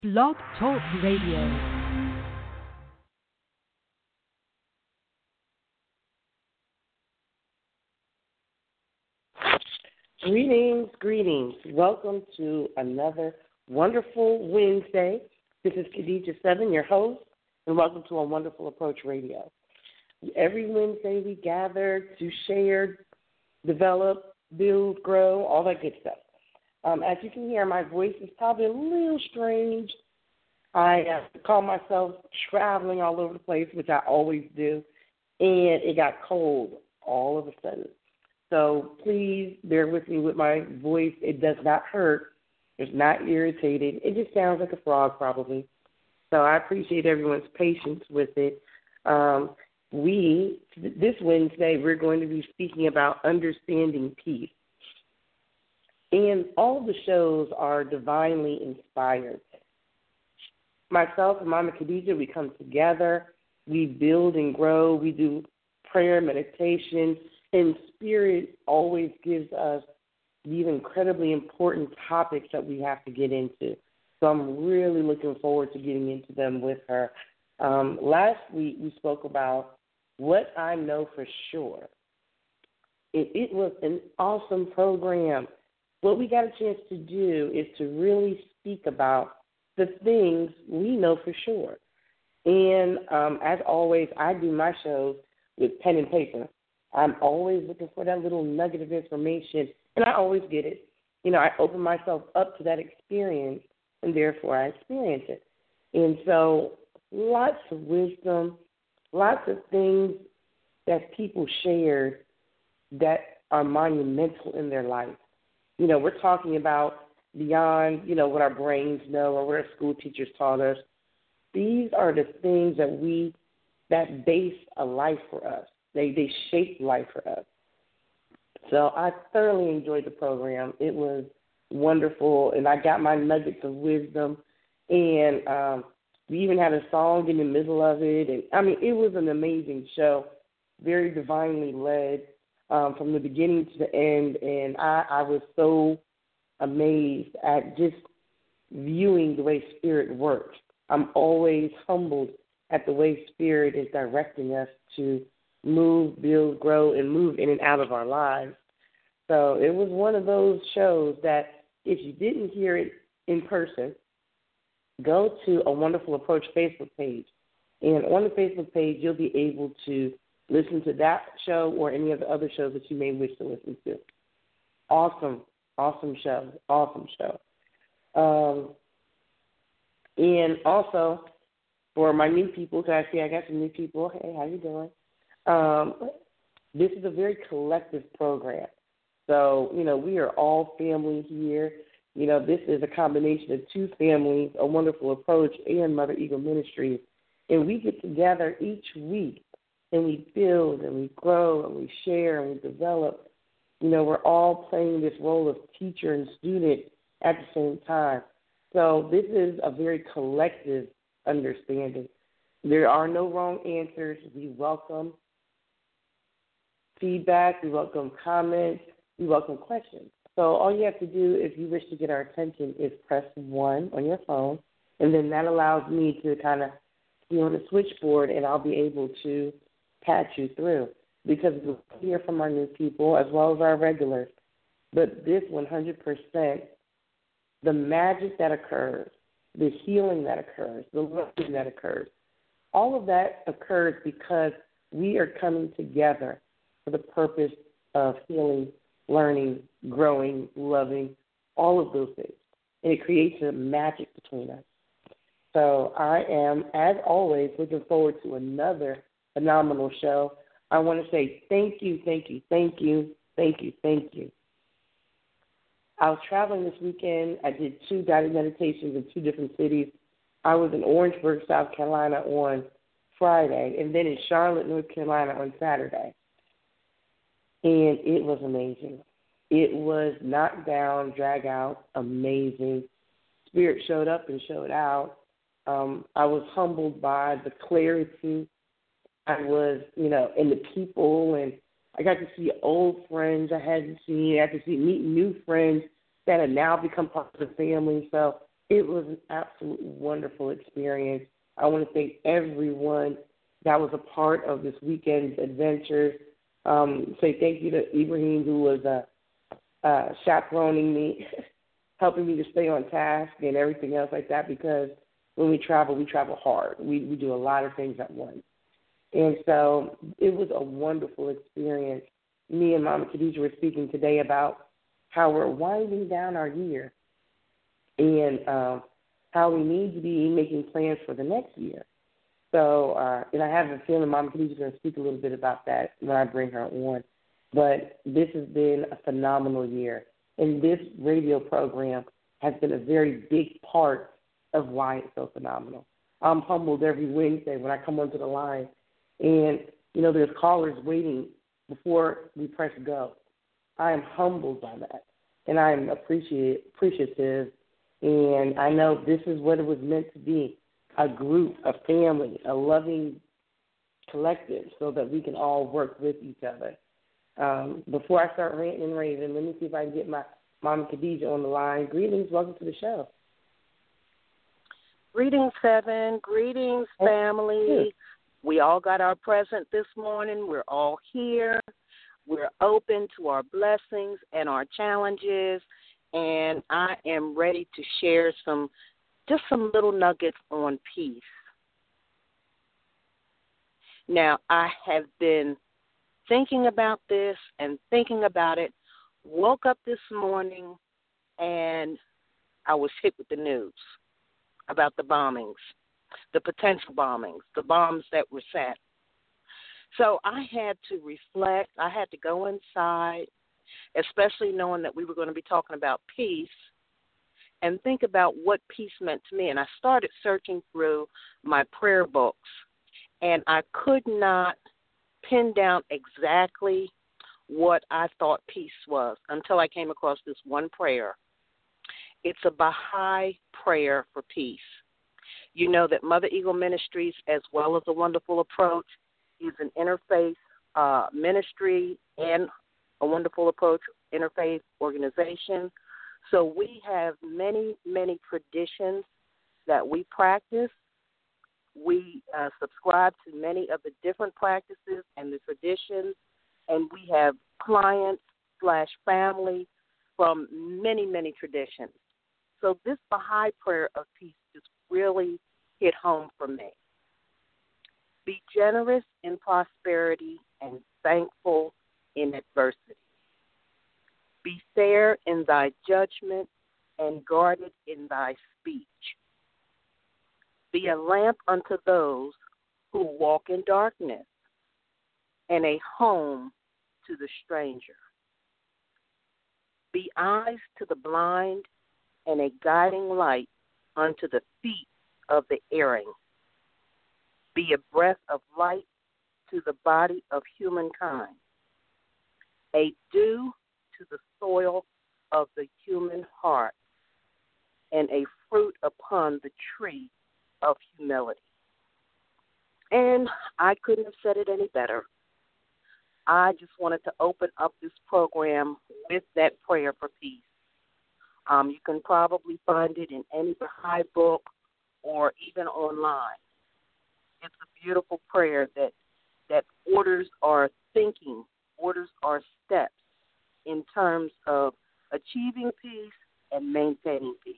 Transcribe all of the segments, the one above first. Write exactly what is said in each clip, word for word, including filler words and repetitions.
Blog Talk Radio. Greetings, greetings. Welcome to another wonderful Wednesday. This is Khadijah Seven, your host, and welcome to A Wonderful Approach Radio. Every Wednesday we gather to share, develop, build, grow, all that good stuff. Um, as you can hear, my voice is probably a little strange. I uh, call myself traveling all over the place, which I always do, and it got cold all of a sudden. So please bear with me with my voice. It does not hurt. It's not irritated. It just sounds like a frog probably. So I appreciate everyone's patience with it. Um, we, this Wednesday, we're going to be speaking about understanding peace. And all of the shows are divinely inspired. Myself and Mama Khadijah, we come together. We build and grow. We do prayer, meditation, and Spirit always gives us these incredibly important topics that we have to get into. So I'm really looking forward to getting into them with her. Um, last week we spoke about what I know for sure. It, it was an awesome program. What we got a chance to do is to really speak about the things we know for sure. And um, as always, I do my shows with pen and paper. I'm always looking for that little nugget of information, and I always get it. You know, I open myself up to that experience, and therefore I experience it. And so lots of wisdom, lots of things that people shared that are monumental in their life. You know, we're talking about beyond, you know, what our brains know or what our school teachers taught us. These are the things that we, that base a life for us. They they shape life for us. So I thoroughly enjoyed the program. It was wonderful, and I got my nuggets of wisdom. And um, we even had a song in the middle of it. And I mean, it was an amazing show, very divinely led um, from the beginning to the end. And I, I was so amazed at just viewing the way Spirit works. I'm always humbled at the way Spirit is directing us to move, build, grow, and move in and out of our lives. So it was one of those shows that if you didn't hear it in person, go to A Wonderful Approach Facebook page. And on the Facebook page, you'll be able to listen to that show or any of the other shows that you may wish to listen to. Awesome, awesome show, awesome show. Um, and also, for my new people, because I see I got some new people. Hey, how you doing? Um, this is a very collective program. So, you know, we are all family here. You know, this is a combination of two families, A Wonderful Approach and Mother Eagle Ministries. And we get together each week, and we build, and we grow, and we share, and we develop. You know, we're all playing this role of teacher and student at the same time. So this is a very collective understanding. There are no wrong answers. We welcome feedback, we welcome comments, we welcome questions. So all you have to do if you wish to get our attention is press one on your phone, and then that allows me to kind of be on the switchboard, and I'll be able to patch you through because we'll hear from our new people as well as our regulars. But this one hundred percent, the magic that occurs, the healing that occurs, the learning that occurs, all of that occurs because we are coming together for the purpose of healing, learning, growing, loving, all of those things. And it creates a magic between us. So I am, as always, looking forward to another phenomenal show. I want to say thank you, thank you, thank you, thank you, thank you. I was traveling this weekend. I did two guided meditations in two different cities. I was in Orangeburg, South Carolina on Friday, and then in Charlotte, North Carolina on Saturday. And it was amazing. It was knock down, drag out, amazing. Spirit showed up and showed out. Um, I was humbled by the clarity. I was, you know, and the people, and I got to see old friends I hadn't seen. I got to see meet new friends that have now become part of the family. So It was an absolute wonderful experience. I want to thank everyone that was a part of this weekend's adventures. Um, say thank you to Ibrahim, who was uh, uh, chaperoning me, helping me to stay on task and everything else like that, because when we travel, we travel hard. We, we do a lot of things at once. And so it was a wonderful experience. Me and Mama Khadijah were speaking today about how we're winding down our year and um, how we need to be making plans for the next year. So, uh, and I have a feeling Mama Khadijah is going to speak a little bit about that when I bring her on. But this has been a phenomenal year. And this radio program has been a very big part of why it's so phenomenal. I'm humbled every Wednesday when I come onto the line. And, you know, there's callers waiting before we press go. I am humbled by that. And I am appreciate, appreciative. And I know this is what it was meant to be, a group, a family, a loving collective, so that we can all work with each other. Um, before I start ranting and raving, let me see if I can get my Mama Khadijah on the line. Greetings. Welcome to the show. Greetings, Seven. Greetings, family. We all got our present this morning. We're all here. We're open to our blessings and our challenges, and I am ready to share some, just some little nuggets on peace. Now, I have been thinking about this and thinking about it, woke up this morning, and I was hit with the news about the bombings, the potential bombings, the bombs that were set. So I had to reflect. I had to go inside, especially knowing that we were going to be talking about peace, and think about what peace meant to me. And I started searching through my prayer books, and I could not pin down exactly what I thought peace was until I came across this one prayer. It's a Baha'i prayer for peace. You know that Mother Eagle Ministries, as well as A Wonderful Approach, is an interfaith uh, ministry and a Wonderful Approach interfaith organization. So we have many, many traditions that we practice. We uh, subscribe to many of the different practices and the traditions, and we have clients slash family from many, many traditions. So this Baha'i prayer of peace just really hit home for me. Be generous in prosperity and thankful in adversity. Be fair in thy judgment and guarded in thy speech. Be a lamp unto those who walk in darkness and a home to the stranger. Be eyes to the blind and a guiding light unto the feet of the erring. Be a breath of light to the body of humankind, a dew to the soil of the human heart, and a fruit upon the tree of humility. And I couldn't have said it any better. I just wanted to open up this program with that prayer for peace. Um, you can probably find it in any Baha'i book or even online. It's a beautiful prayer that that orders our thinking, orders our steps in terms of achieving peace and maintaining peace.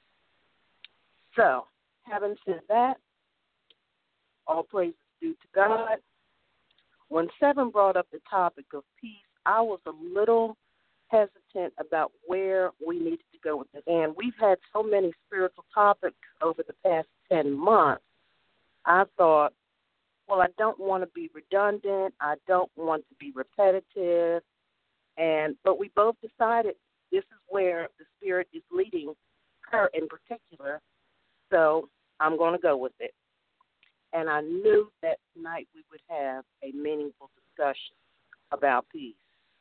So, having said that, all praise is due to God. When Seven brought up the topic of peace, I was a little hesitant about where we needed to go with it. And we've had so many spiritual topics over the past ten months. I thought, well, I don't want to be redundant. I don't want to be repetitive. And but we both decided this is where the Spirit is leading her in particular. So I'm going to go with it. And I knew that tonight we would have a meaningful discussion about peace.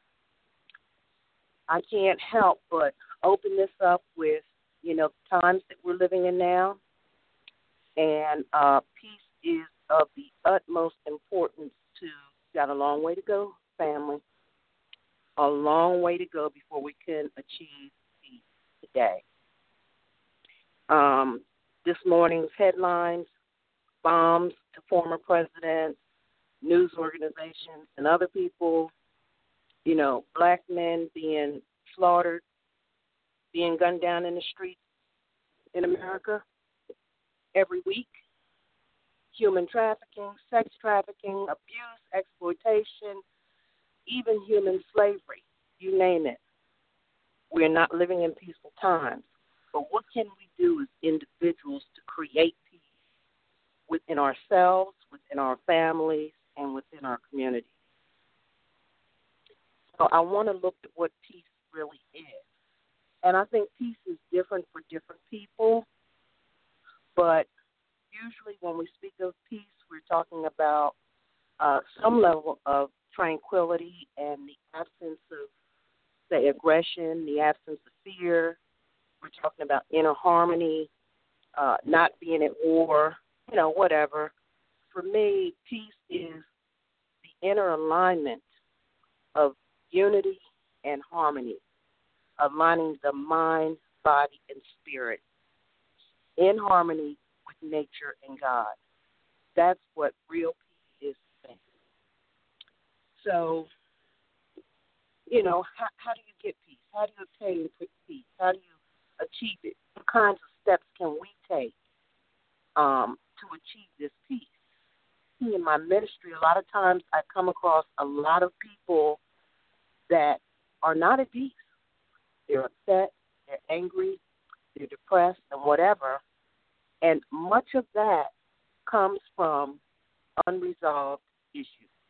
I can't help but open this up with, you know, the times that we're living in now. And uh, peace is of the utmost importance to, got a long way to go, family. A long way to go before we can achieve peace today. Um, this morning's headlines, bombs to former presidents, news organizations, and other people, you know, black men being slaughtered, being gunned down in the streets in America every week, human trafficking, sex trafficking, abuse, exploitation, even human slavery, you name it. We're not living in peaceful times. But what can we do as individuals to create peace within ourselves, within our families, and within our communities? So I want to look at what peace really is. And I think peace is different for different people, but usually when we speak of peace, we're talking about uh, some level of tranquility and the absence of, say, aggression, the absence of fear. We're talking about inner harmony, uh, not being at war, you know, whatever. For me, peace is the inner alignment of unity and harmony, aligning the mind, body, and spirit in harmony with nature and God. That's what real peace is to me. So, you know, how, how do you get peace? How do you obtain peace? How do you achieve it? What kinds of steps can we take um, to achieve this peace? In my ministry, a lot of times I come across a lot of people that are not at peace. They're upset, they're angry, they're depressed, and whatever. And much of that comes from unresolved issues.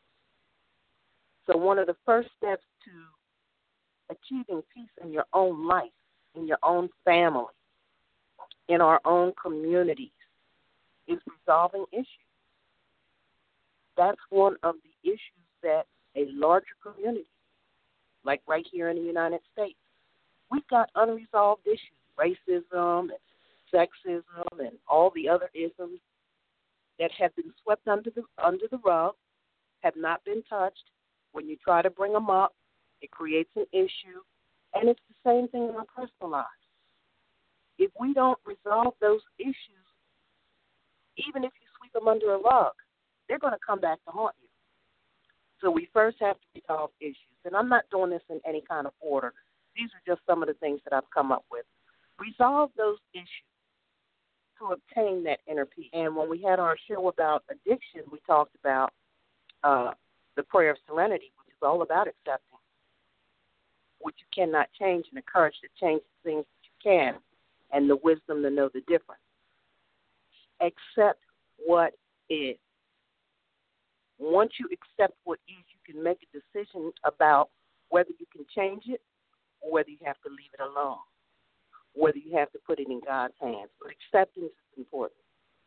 So one of the first steps to achieving peace in your own life, in your own family, in our own communities, is resolving issues. That's one of the issues that a larger community, like right here in the United States, we've got unresolved issues, racism and sexism and all the other isms that have been swept under the under the rug, have not been touched. When you try to bring them up, it creates an issue, and it's the same thing in our personal lives. If we don't resolve those issues, even if you sweep them under a rug, they're going to come back to haunt you. So we first have to resolve issues. And I'm not doing this in any kind of order. These are just some of the things that I've come up with. Resolve those issues to obtain that inner peace. And when we had our show about addiction, we talked about uh, the prayer of serenity, which is all about accepting what you cannot change and the courage to change the things that you can and the wisdom to know the difference. Accept what is. Once you accept what is, you can make a decision about whether you can change it or whether you have to leave it alone, whether you have to put it in God's hands. But acceptance is important.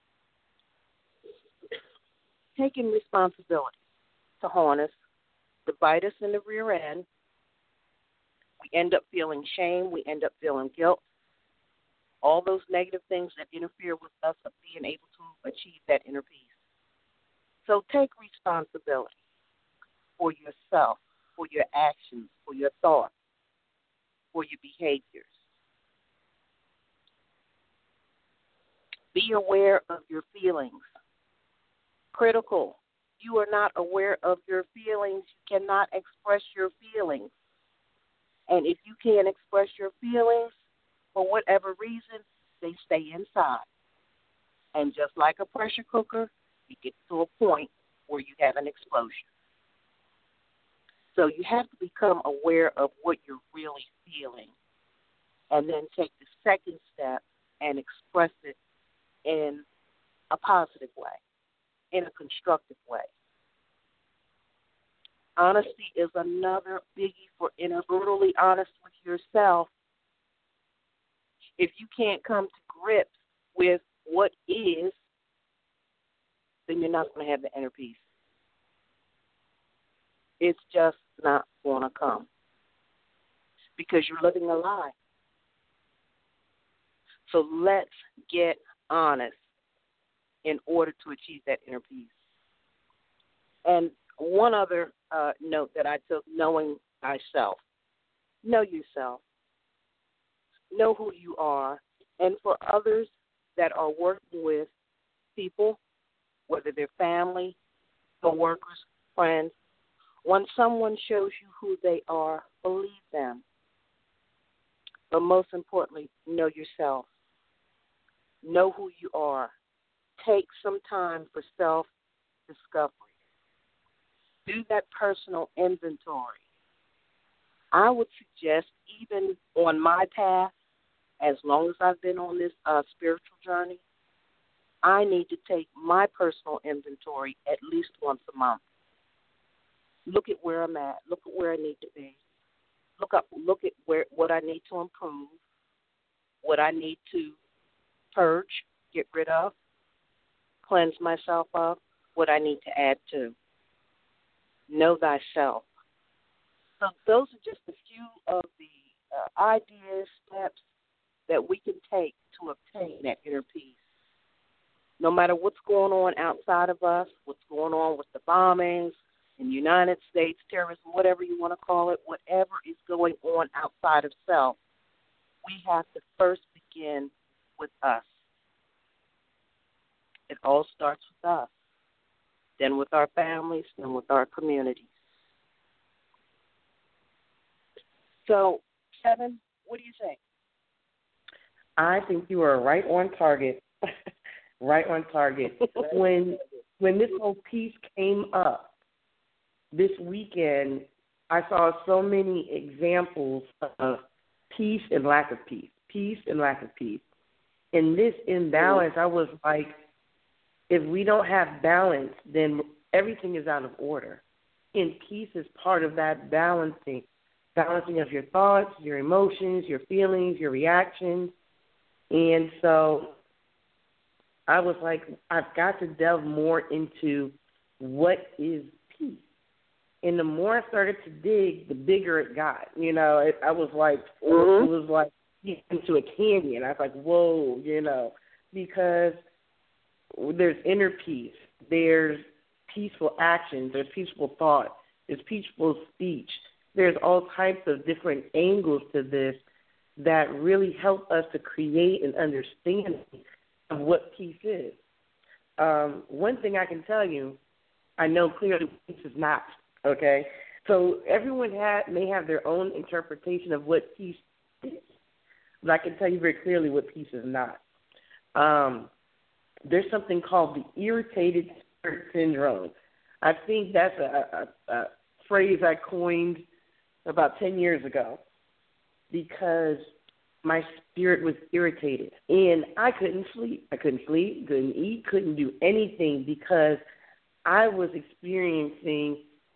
Taking responsibility to haunt us, to bite us in the rear end. We end up feeling shame. We end up feeling guilt. All those negative things that interfere with us of being able to achieve that inner peace. So take responsibility for yourself, for your actions, for your thoughts, for your behaviors. Be aware of your feelings. Critical. You are not aware of your feelings. You cannot express your feelings. And if you can't express your feelings, for whatever reason, they stay inside. And just like a pressure cooker, you get to a point where you have an explosion. So you have to become aware of what you're really feeling and then take the second step and express it in a positive way, in a constructive way. Honesty is another biggie for inner brutally honest with yourself. If you can't come to grips with what is, then you're not going to have the inner peace. It's just not going to come because you're living a lie. So let's get honest in order to achieve that inner peace. And one other uh, note that I took, knowing thyself. Know yourself. Know who you are And for others that are working with people, whether they're family, co-workers, friends, when someone shows you who they are, believe them. But most importantly, know yourself. Know who you are. Take some time for self-discovery. Do that personal inventory. I would suggest, even on my path, as long as I've been on this uh, spiritual journey, I need to take my personal inventory at least once a month. Look at where I'm at. Look at where I need to be. Look up. Look at where what I need to improve, what I need to purge, get rid of, cleanse myself of, what I need to add to. Know thyself. So those are just a few of the uh, ideas, steps that we can take to obtain that inner peace. No matter what's going on outside of us, what's going on with the bombings in the United States, terrorism, whatever you want to call it, whatever is going on outside of self, we have to first begin with us. It all starts with us, then with our families, then with our communities. So, Kevin, what do you think? I think you are right on target. Right on target. When when this whole piece came up this weekend, I saw so many examples of peace and lack of peace, peace and lack of peace. In this imbalance, I was like, if we don't have balance, then everything is out of order. And peace is part of that balancing, balancing of your thoughts, your emotions, your feelings, your reactions. And so I was like, I've got to delve more into what is peace. And the more I started to dig, the bigger it got. You know, it, I was like, mm-hmm. it was like into a canyon. I was like, whoa, you know, because there's inner peace, there's peaceful actions, there's peaceful thought, there's peaceful speech. There's all types of different angles to this that really help us to create an understanding of what peace is. Um, one thing I can tell you, I know clearly peace is not, okay? So everyone ha- may have their own interpretation of what peace is, but I can tell you very clearly what peace is not. Um, there's something called the irritated spirit syndrome. I think that's a, a, a phrase I coined about ten years ago because my spirit was irritated, and I couldn't sleep. I couldn't sleep, couldn't eat, couldn't do anything because I was experiencing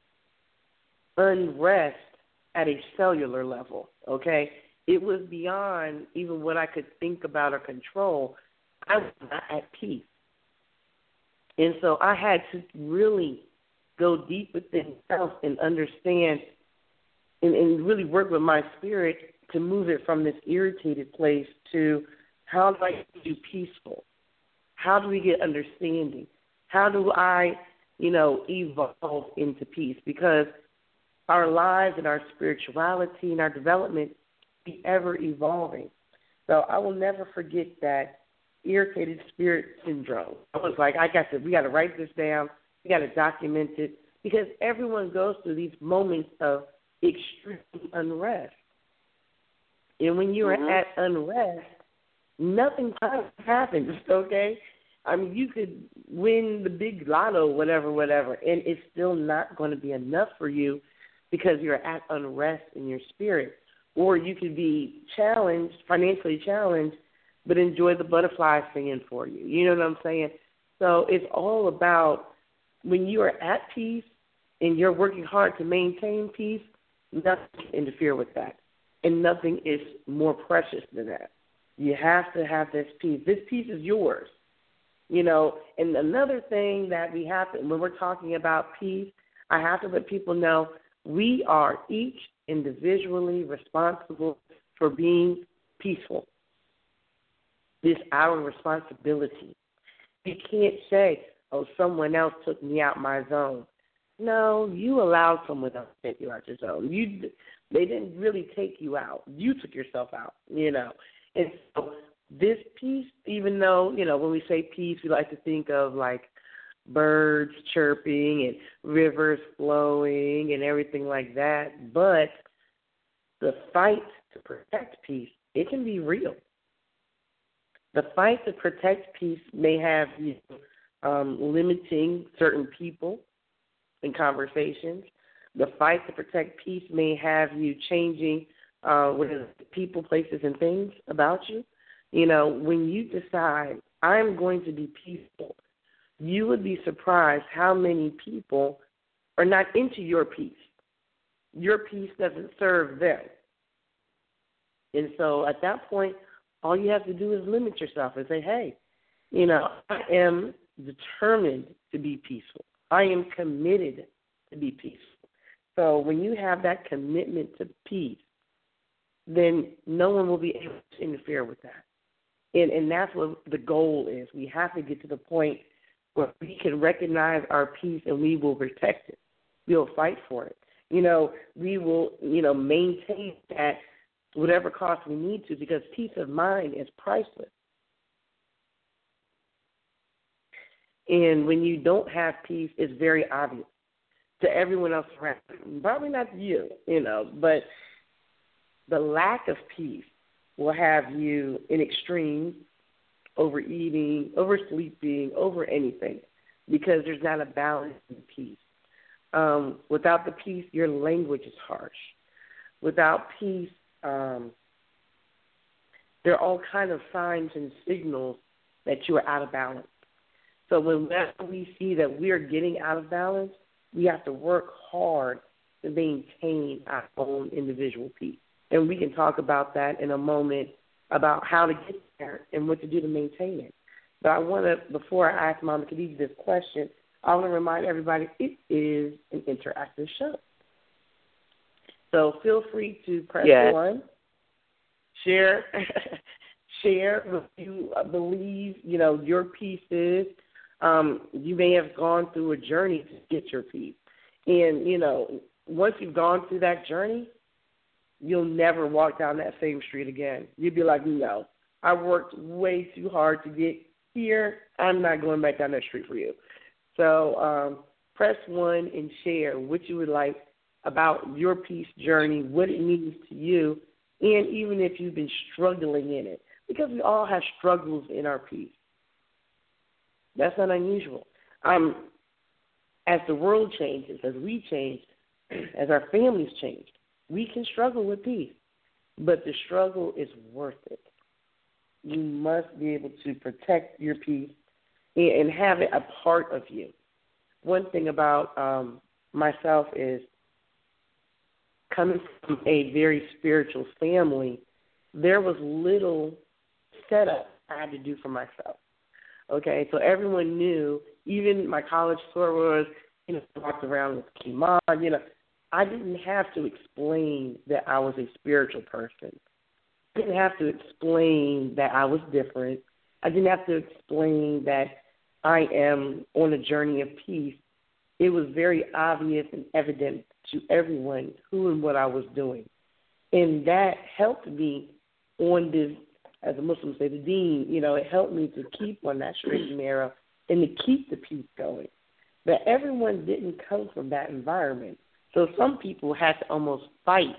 unrest at a cellular level, okay? It was beyond even what I could think about or control. I was not at peace. And so I had to really go deep within myself and understand and, and really work with my spirit to move it from this irritated place to how do I do peaceful? How do we get understanding? How do I, you know, evolve into peace? Because our lives and our spirituality and our development be ever evolving. So I will never forget that irritated spirit syndrome. I was like, I got to, we got to write this down. We got to document it because everyone goes through these moments of extreme unrest. And when you're mm-hmm. at unrest, nothing happens, okay? I mean, you could win the big lotto, whatever, whatever, and it's still not going to be enough for you because you're at unrest in your spirit. Or you could be challenged, financially challenged, but enjoy the butterflies singing for you. You know what I'm saying? So it's all about when you are at peace and you're working hard to maintain peace, nothing can interfere with that. And nothing is more precious than that. You have to have this peace. This peace is yours. You know, and another thing that we have to, when we're talking about peace, I have to let people know we are each individually responsible for being peaceful. It's our responsibility. You can't say, oh, someone else took me out my zone. No, you allowed someone else to take you out your zone. You, they didn't really take you out. You took yourself out, you know. And so this peace, even though, you know, when we say peace, we like to think of like birds chirping and rivers flowing and everything like that. But the fight to protect peace, it can be real. The fight to protect peace may have you um, limiting certain people in conversations. The fight to protect peace may have you changing uh, what is it, people, places, and things about you. You know, when you decide, I'm going to be peaceful, you would be surprised how many people are not into your peace. Your peace doesn't serve them. And so at that point, all you have to do is limit yourself and say, hey, you know, I am determined to be peaceful. I am committed to be peaceful. So when you have that commitment to peace, then no one will be able to interfere with that. And, and that's what the goal is. We have to get to the point where we can recognize our peace and we will protect it. We'll fight for it. You know, we will, you know, maintain that whatever cost we need to, because peace of mind is priceless. And when you don't have peace, it's very obvious to everyone else around. Probably not to you, you know, but the lack of peace will have you in extremes, overeating, oversleeping, over anything, because there's not a balance in peace. Um, without the peace, your language is harsh. Without peace, um, there are all kinds of signs and signals that you are out of balance. So whenever we see that we are getting out of balance, we have to work hard to maintain our own individual peace. And we can talk about that in a moment, about how to get there and what to do to maintain it. But I want to, before I ask Mama Khadijah this question, I want to remind everybody it is an interactive show. So feel free to press yes. one, share, share what you believe, you know, your peace is. Um, you may have gone through a journey to get your peace. And, you know, once you've gone through that journey, you'll never walk down that same street again. You'll be like, no, I worked way too hard to get here. I'm not going back down that street for you. So um, press one and share what you would like about your peace journey, what it means to you, and even if you've been struggling in it, because we all have struggles in our peace. That's not unusual. Um, as the world changes, as we change, as our families change, we can struggle with peace, but the struggle is worth it. You must be able to protect your peace and have it a part of you. One thing about um, myself is coming from a very spiritual family, there was little setup I had to do for myself. Okay, so everyone knew, even my college sorors, you know, walked around with Kimon, you know, I didn't have to explain that I was a spiritual person. I didn't have to explain that I was different. I didn't have to explain that I am on a journey of peace. It was very obvious and evident to everyone who and what I was doing. And that helped me on this, as a Muslim say, the deen, you know, it helped me to keep on that straight and narrow and to keep the peace going. But everyone didn't come from that environment. So some people had to almost fight,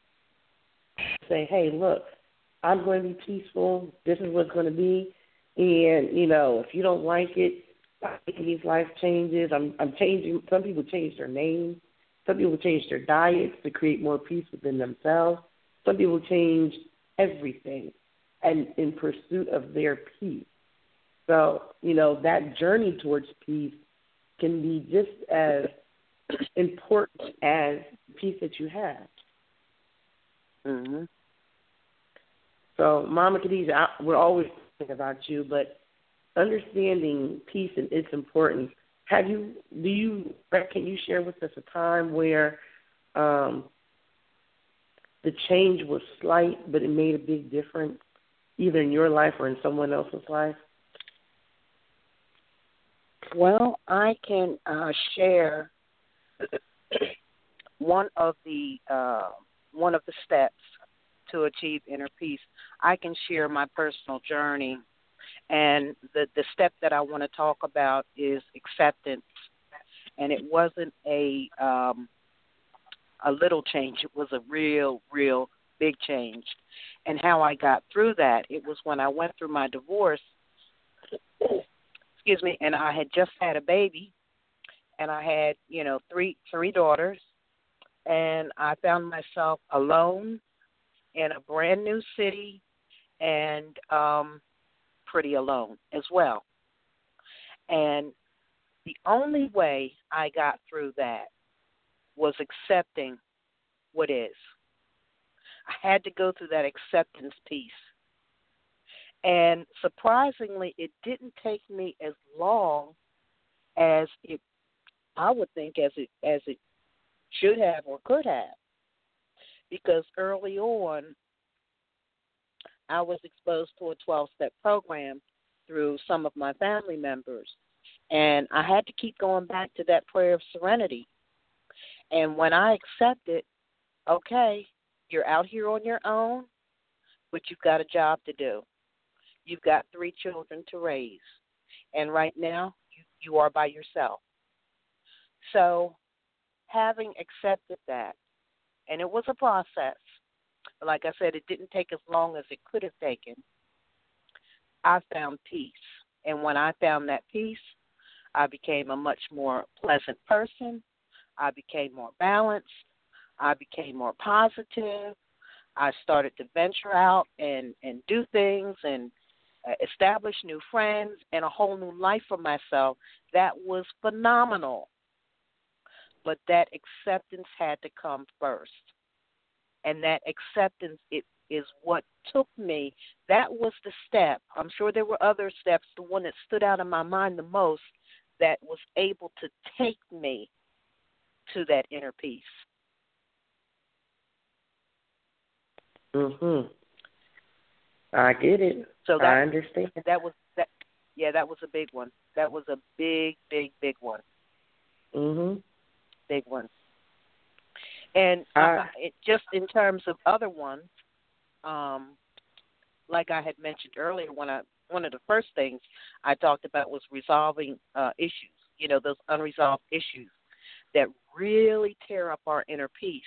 say, hey, look, I'm going to be peaceful. This is what's going to be. And, you know, if you don't like it, I'm making these life changes. I'm, I'm changing. Some people change their names. Some people change their diets to create more peace within themselves. Some people change everything and in pursuit of their peace. So, you know, that journey towards peace can be just as important as the peace that you have. Mm-hmm. So, Mama Khadijah, I, we're always thinking about you, but understanding peace and its importance, have you, do you, can you share with us a time where um, the change was slight, but it made a big difference, either in your life or in someone else's life? Well, I can uh, share one of the uh, one of the steps to achieve inner peace, I can share my personal journey. And the, the step that I want to talk about is acceptance. And it wasn't a um, a little change. It was a real, real big change. And how I got through that, it was when I went through my divorce, excuse me, and I had just had a baby, and I had, you know, three three daughters, and I found myself alone in a brand new city and um, pretty alone as well. And the only way I got through that was accepting what is. I had to go through that acceptance piece. And surprisingly, it didn't take me as long as it, I would think, as it as it should have or could have. Because early on, I was exposed to a twelve-step program through some of my family members. And I had to keep going back to that prayer of serenity. And when I accepted, okay, you're out here on your own, but you've got a job to do. You've got three children to raise. And right now, you, you are by yourself. So having accepted that, and it was a process, but like I said, it didn't take as long as it could have taken, I found peace. And when I found that peace, I became a much more pleasant person. I became more balanced. I became more positive. I started to venture out and, and do things and uh, establish new friends and a whole new life for myself. That was phenomenal. But that acceptance had to come first. And that acceptance it, is what took me. That was the step. I'm sure there were other steps. The one that stood out in my mind the most that was able to take me to that inner peace. Mhm. I get it. So that, I understand. That was that. Yeah, that was a big one. That was a big, big, big one. Mhm. Big one. And uh, uh, it, just in terms of other ones, um, like I had mentioned earlier, when I one of the first things I talked about was resolving uh, issues. You know, those unresolved issues that really tear up our inner peace.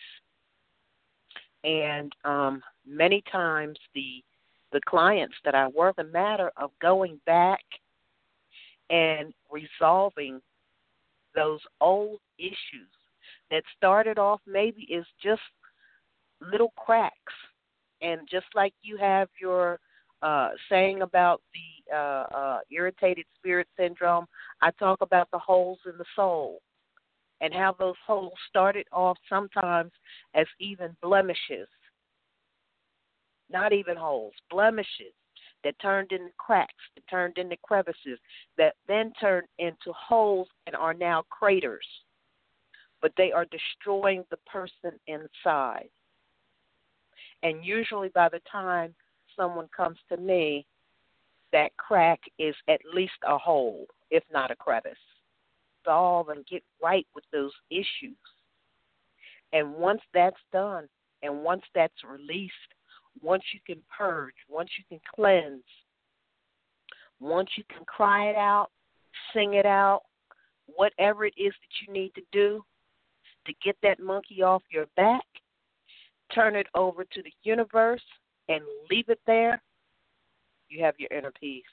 And um, many times the the clients that I work, a matter of going back and resolving those old issues that started off maybe as just little cracks. And just like you have your uh, saying about the uh, uh, irritated spirit syndrome, I talk about the holes in the soul and how those holes started off sometimes as even blemishes. Not even holes, blemishes that turned into cracks, that turned into crevices, that then turned into holes and are now craters. But they are destroying the person inside. And usually by the time someone comes to me, that crack is at least a hole, if not a crevice. Solve and get right with those issues. And once that's done, and once that's released, once you can purge, once you can cleanse, once you can cry it out, sing it out, whatever it is that you need to do to get that monkey off your back, turn it over to the universe and leave it there, you have your inner peace.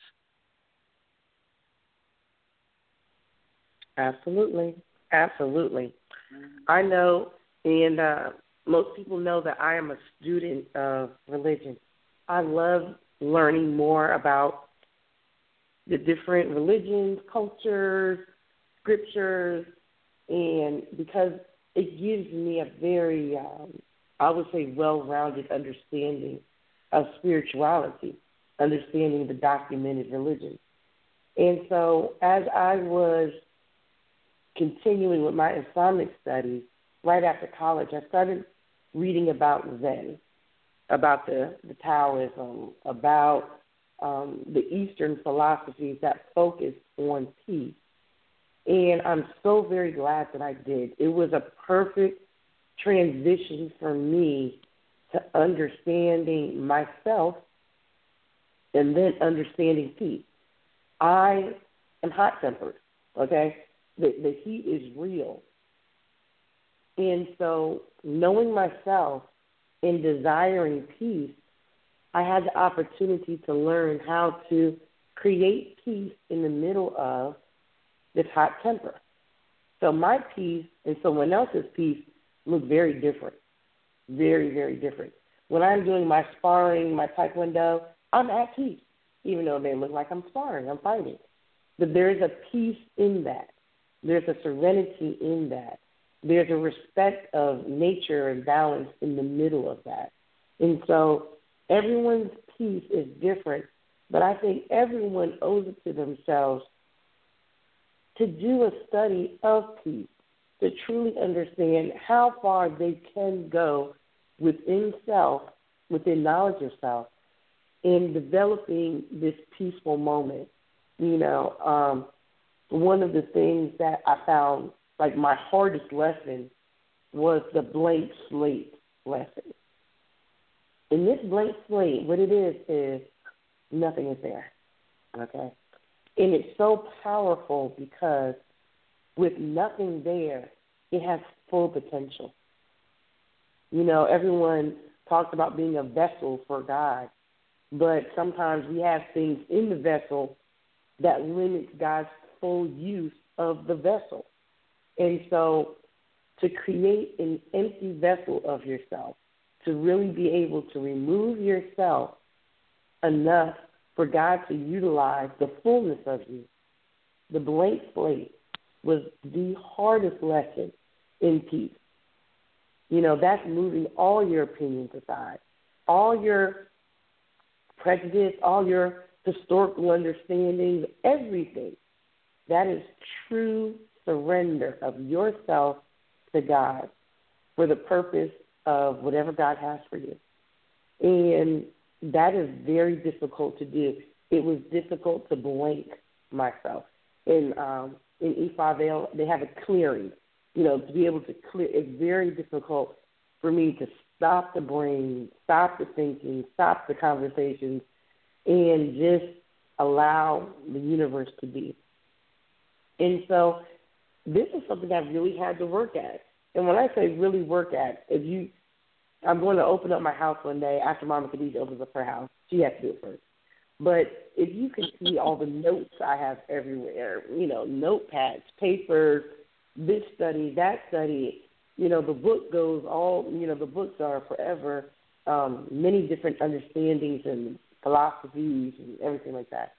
Absolutely. Absolutely. Mm-hmm. I know, and uh, most people know that I am a student of religion. I love learning more about the different religions, cultures, scriptures, and because it gives me a very, um, I would say, well-rounded understanding of spirituality, understanding the documented religion. And so as I was continuing with my Islamic studies, right after college, I started reading about Zen, about the, the Taoism, about um, the Eastern philosophies that focus on peace. And I'm so very glad that I did. It was a perfect transition for me to understanding myself and then understanding peace. I am hot-tempered, okay? The, the heat is real. And so knowing myself and desiring peace, I had the opportunity to learn how to create peace in the middle of this hot temper. So my peace and someone else's peace look very different, very, very different. When I'm doing my sparring, my taekwondo, I'm at peace, even though it may look like I'm sparring, I'm fighting. But there's a peace in that. There's a serenity in that. There's a respect of nature and balance in the middle of that. And so everyone's peace is different, but I think everyone owes it to themselves to do a study of peace, to truly understand how far they can go within self, within knowledge of self, in developing this peaceful moment. You know, um, one of the things that I found, like my hardest lesson, was the blank slate lesson. In this blank slate, what it is is nothing is there, okay? And it's so powerful because with nothing there, it has full potential. You know, everyone talks about being a vessel for God, but sometimes we have things in the vessel that limits God's full use of the vessel. And so to create an empty vessel of yourself, to really be able to remove yourself enough for God to utilize the fullness of you, the blank slate was the hardest lesson in peace. You know, that's moving all your opinions aside, all your prejudice, all your historical understandings, everything. That is true surrender of yourself to God for the purpose of whatever God has for you. And that is very difficult to do. It was difficult to blank myself. In um, in Ifa, they they have a clearing. You know, to be able to clear, it's very difficult for me to stop the brain, stop the thinking, stop the conversations, and just allow the universe to be. And so this is something I've really had to work at. And when I say really work at, if you, I'm going to open up my house one day after Mama Khadijah opens up her house. She has to do it first. But if you can see all the notes I have everywhere, you know, notepads, papers, this study, that study, you know, the book goes all, you know, the books are forever, um, many different understandings and philosophies and everything like that.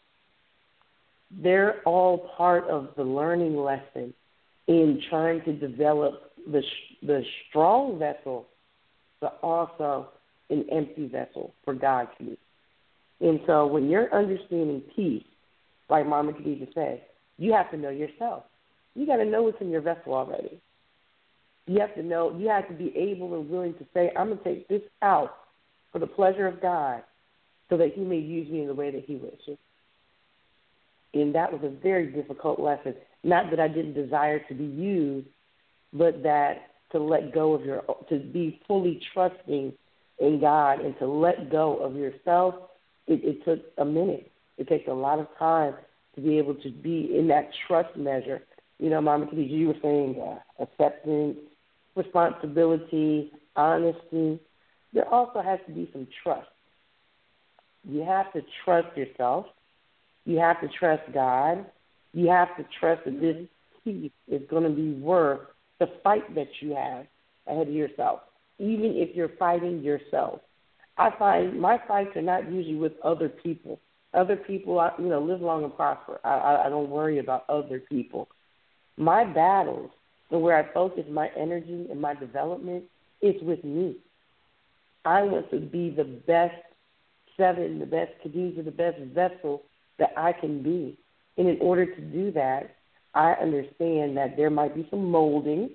They're all part of the learning lesson in trying to develop the the strong vessel, but also an empty vessel for God to use. And so when you're understanding peace, like Mama Khadijah said, you have to know yourself. You got to know what's in your vessel already. You have to know, you have to be able and willing to say, I'm going to take this out for the pleasure of God so that he may use me in the way that he wishes. And that was a very difficult lesson. Not that I didn't desire to be used, but that to let go of your, to be fully trusting in God and to let go of yourself, it, it took a minute. It takes a lot of time to be able to be in that trust measure. You know, Mama Khadijah, you were saying uh, acceptance, responsibility, honesty. There also has to be some trust. You have to trust yourself. You have to trust God. You have to trust that this peace is going to be worth the fight that you have ahead of yourself, even if you're fighting yourself. I find my fights are not usually with other people. Other people, you know, live long and prosper. I, I, I don't worry about other people. My battles and where I focus my energy and my development is with me. I want to be the best seven, the best Khadijah, the best vessel that I can be. And in order to do that, I understand that there might be some molding.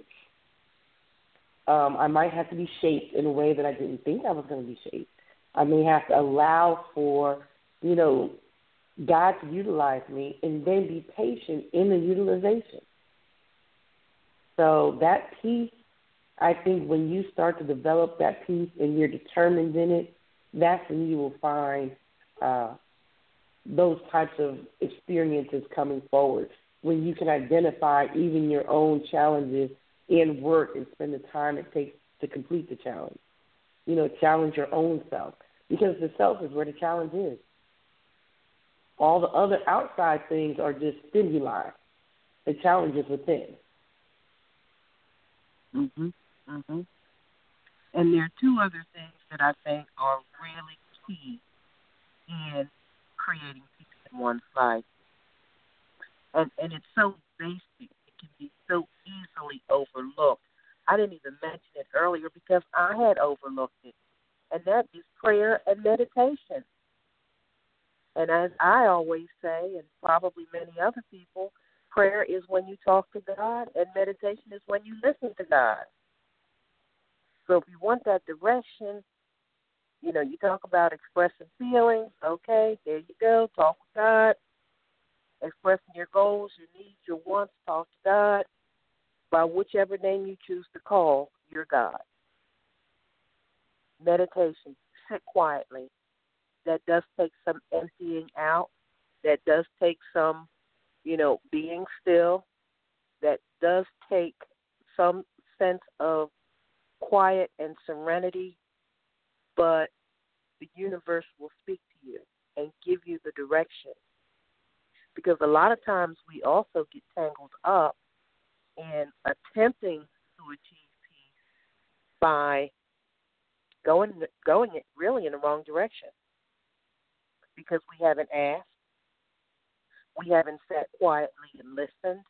Um, I might have to be shaped in a way that I didn't think I was going to be shaped. I may have to allow for, you know, God to utilize me and then be patient in the utilization. So that peace I think when you start to develop that peace and you're determined in it, that's when you will find uh, those types of experiences coming forward, when you can identify even your own challenges in work and spend the time it takes to complete the challenge. You know, challenge your own self, because the self is where the challenge is. All the other outside things are just stimuli. The challenge is within. Mhm. Mhm. And there are two other things that I think are really key in creating peace in one's life. And and it's so basic. It can be so easily overlooked. I didn't even mention it earlier because I had overlooked it. And that is prayer and meditation. And as I always say, and probably many other people, prayer is when you talk to God, and meditation is when you listen to God. So if you want that direction, you know, you talk about expressing feelings, okay, there you go, talk with God. Expressing your goals, your needs, your wants, talk to God by whichever name you choose to call your God. Meditation, sit quietly. That does take some emptying out. That does take some, you know, being still. That does take some sense of quiet and serenity, but the universe will speak to you and give you the direction. Because a lot of times we also get tangled up in attempting to achieve peace by going going it really in the wrong direction. Because we haven't asked, we haven't sat quietly and listened,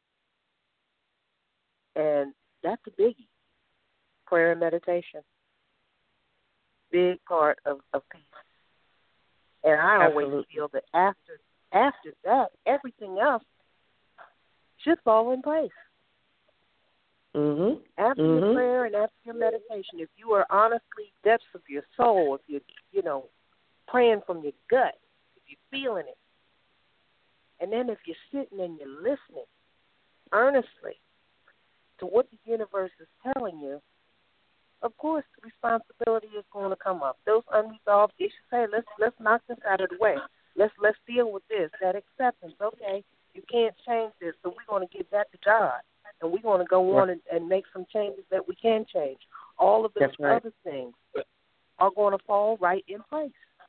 and that's a biggie. Prayer and meditation, big part of, of peace. And I Absolutely. always feel that after after that, everything else should fall in place. Mm-hmm. After mm-hmm. your prayer and after your meditation, if you are honestly depths of your soul, if you're, you know, praying from your gut, if you're feeling it, and then if you're sitting and you're listening earnestly to what the universe is telling you, of course the responsibility is going to come up. Those unresolved issues, hey, let's let's knock this out of the way. Let's let's deal with this. That acceptance, okay, you can't change this, so we're going to give that to God. And we're going to go on and, and make some changes that we can change. All of those That's right. other things are going to fall right in place.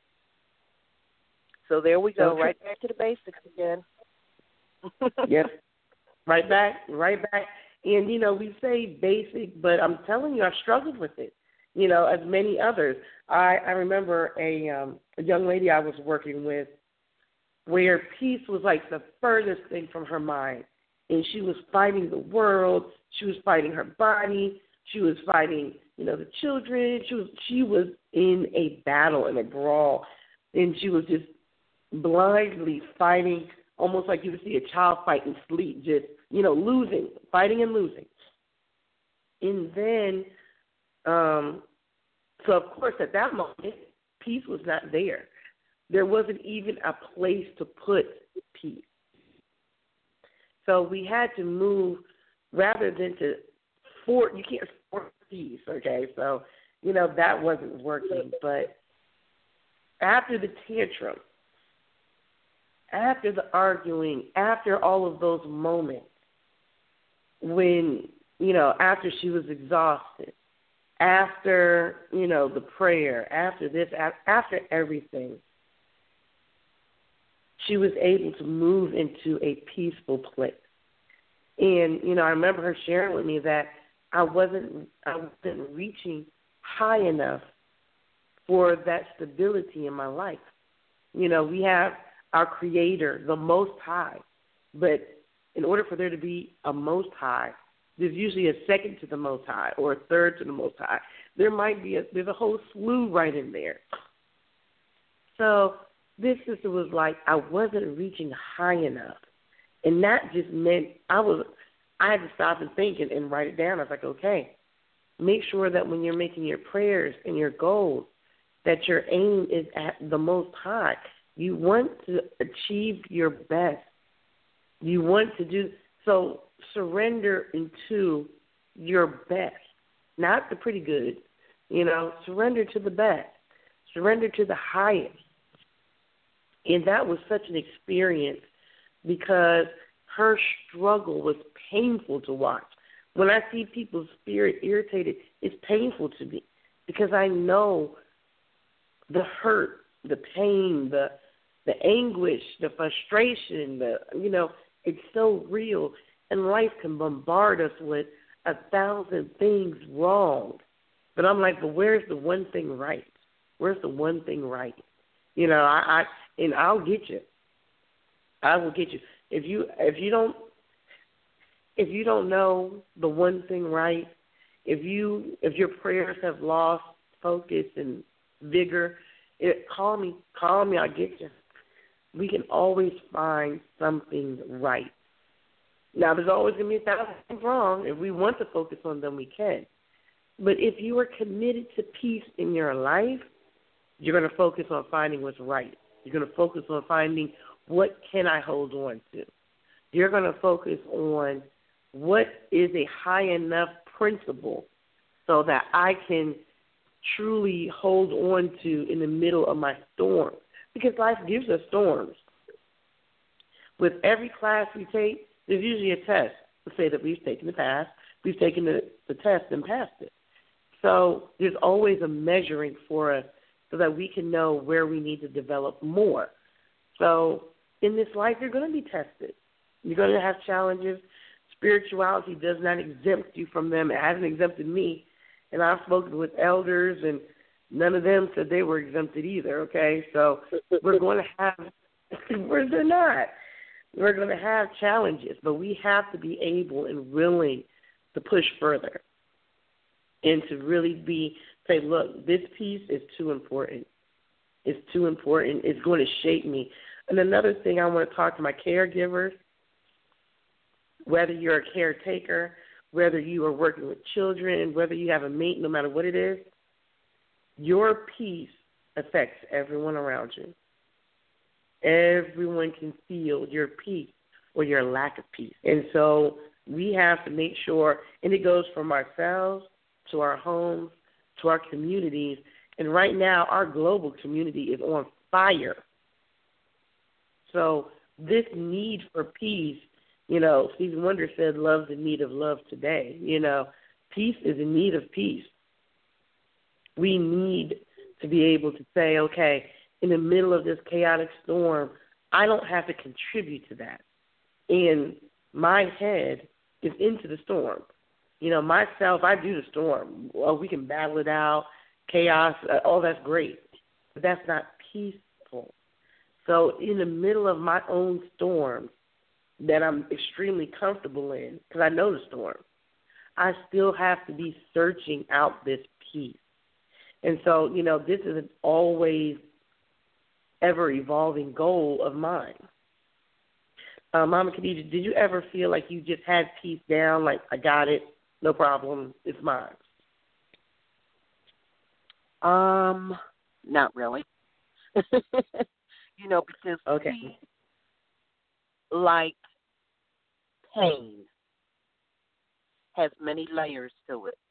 So there we go, Okay. right back to the basics again. Yep. Right back, right back. And, you know, we say basic, but I'm telling you, I've struggled with it, you know, as many others. I, I remember a, um, a young lady I was working with where peace was like the furthest thing from her mind. And she was fighting the world. She was fighting her body. She was fighting, you know, the children. She was she was in a battle, in a brawl. And she was just blindly fighting, almost like you would see a child fight in sleep, just, you know, losing, fighting and losing. And then, um, so of course at that moment, peace was not there. There wasn't even a place to put peace. So we had to move rather than to force, you can't force peace, okay? So, you know, that wasn't working. But after the tantrum, after the arguing, after all of those moments, when, you know, after she was exhausted, after, you know, the prayer, after this, after everything, she was able to move into a peaceful place. And, you know, I remember her sharing with me that I wasn't I wasn't reaching high enough for that stability in my life. You know, we have our Creator, the Most High, but in order for there to be a Most High, there's usually a second to the Most High or a third to the Most High. There might be a, there's a whole slew right in there. So this sister was like, I wasn't reaching high enough. And that just meant I was, I had to stop and think and, and write it down. I was like, okay, make sure that when you're making your prayers and your goals, that your aim is at the Most High. You want to achieve your best. You want to do, so surrender into your best. not the pretty good. You know, surrender to the best. Surrender to the highest. And that was such an experience because her struggle was painful to watch. When I see people's spirit irritated, it's painful to me because I know the hurt, the pain, the the anguish, the frustration, the you know, it's so real. And life can bombard us with a thousand things wrong. But I'm like, but where's the one thing right? Where's the one thing right? You know, I, I and I'll get you. I will get you. If you if you don't if you don't know the one thing right, if you if your prayers have lost focus and vigor, it, call me. Call me, I'll get you. We can always find something right. Now, there's always going to be a thousand things wrong. If we want to focus on them, we can. But if you are committed to peace in your life, you're going to focus on finding what's right. You're going to focus on finding what can I hold on to. You're going to focus on what is a high enough principle so that I can truly hold on to in the middle of my storm. Because life gives us storms. With every class we take, there's usually a test to say that we've taken the pass, we've taken the, the test and passed it. So there's always a measuring for us so that we can know where we need to develop more. So in this life, you're going to be tested. You're going to have challenges. Spirituality does not exempt you from them. It hasn't exempted me. And I've spoken with elders, and none of them said they were exempted either, okay? So we're going to have, we're they're not. We're going to have challenges, but we have to be able and willing to push further and to really be, say, look, this piece is too important. It's too important. It's going to shape me. And another thing I want to talk to my caregivers, whether you're a caretaker, whether you are working with children, whether you have a mate, no matter what it is, your peace affects everyone around you. Everyone can feel your peace or your lack of peace. And so we have to make sure, and it goes from ourselves to our homes to our communities. And right now, our global community is on fire. So this need for peace, you know, Stevie Wonder said, love's in need of love today. You know, peace is in need of peace. We need to be able to say, okay, in the middle of this chaotic storm, I don't have to contribute to that. And my head is into the storm. You know, myself, I do the storm. Well, we can battle it out, chaos, all that's great. But that's not peaceful. So in the middle of my own storm that I'm extremely comfortable in, because I know the storm, I still have to be searching out this peace. And so, you know, this is an always ever-evolving goal of mine. Uh, Mama Khadija, did you ever feel like you just had peace down, like, I got it, no problem, it's mine? Um, not really. You know, because okay. peace, like pain, has many layers to it.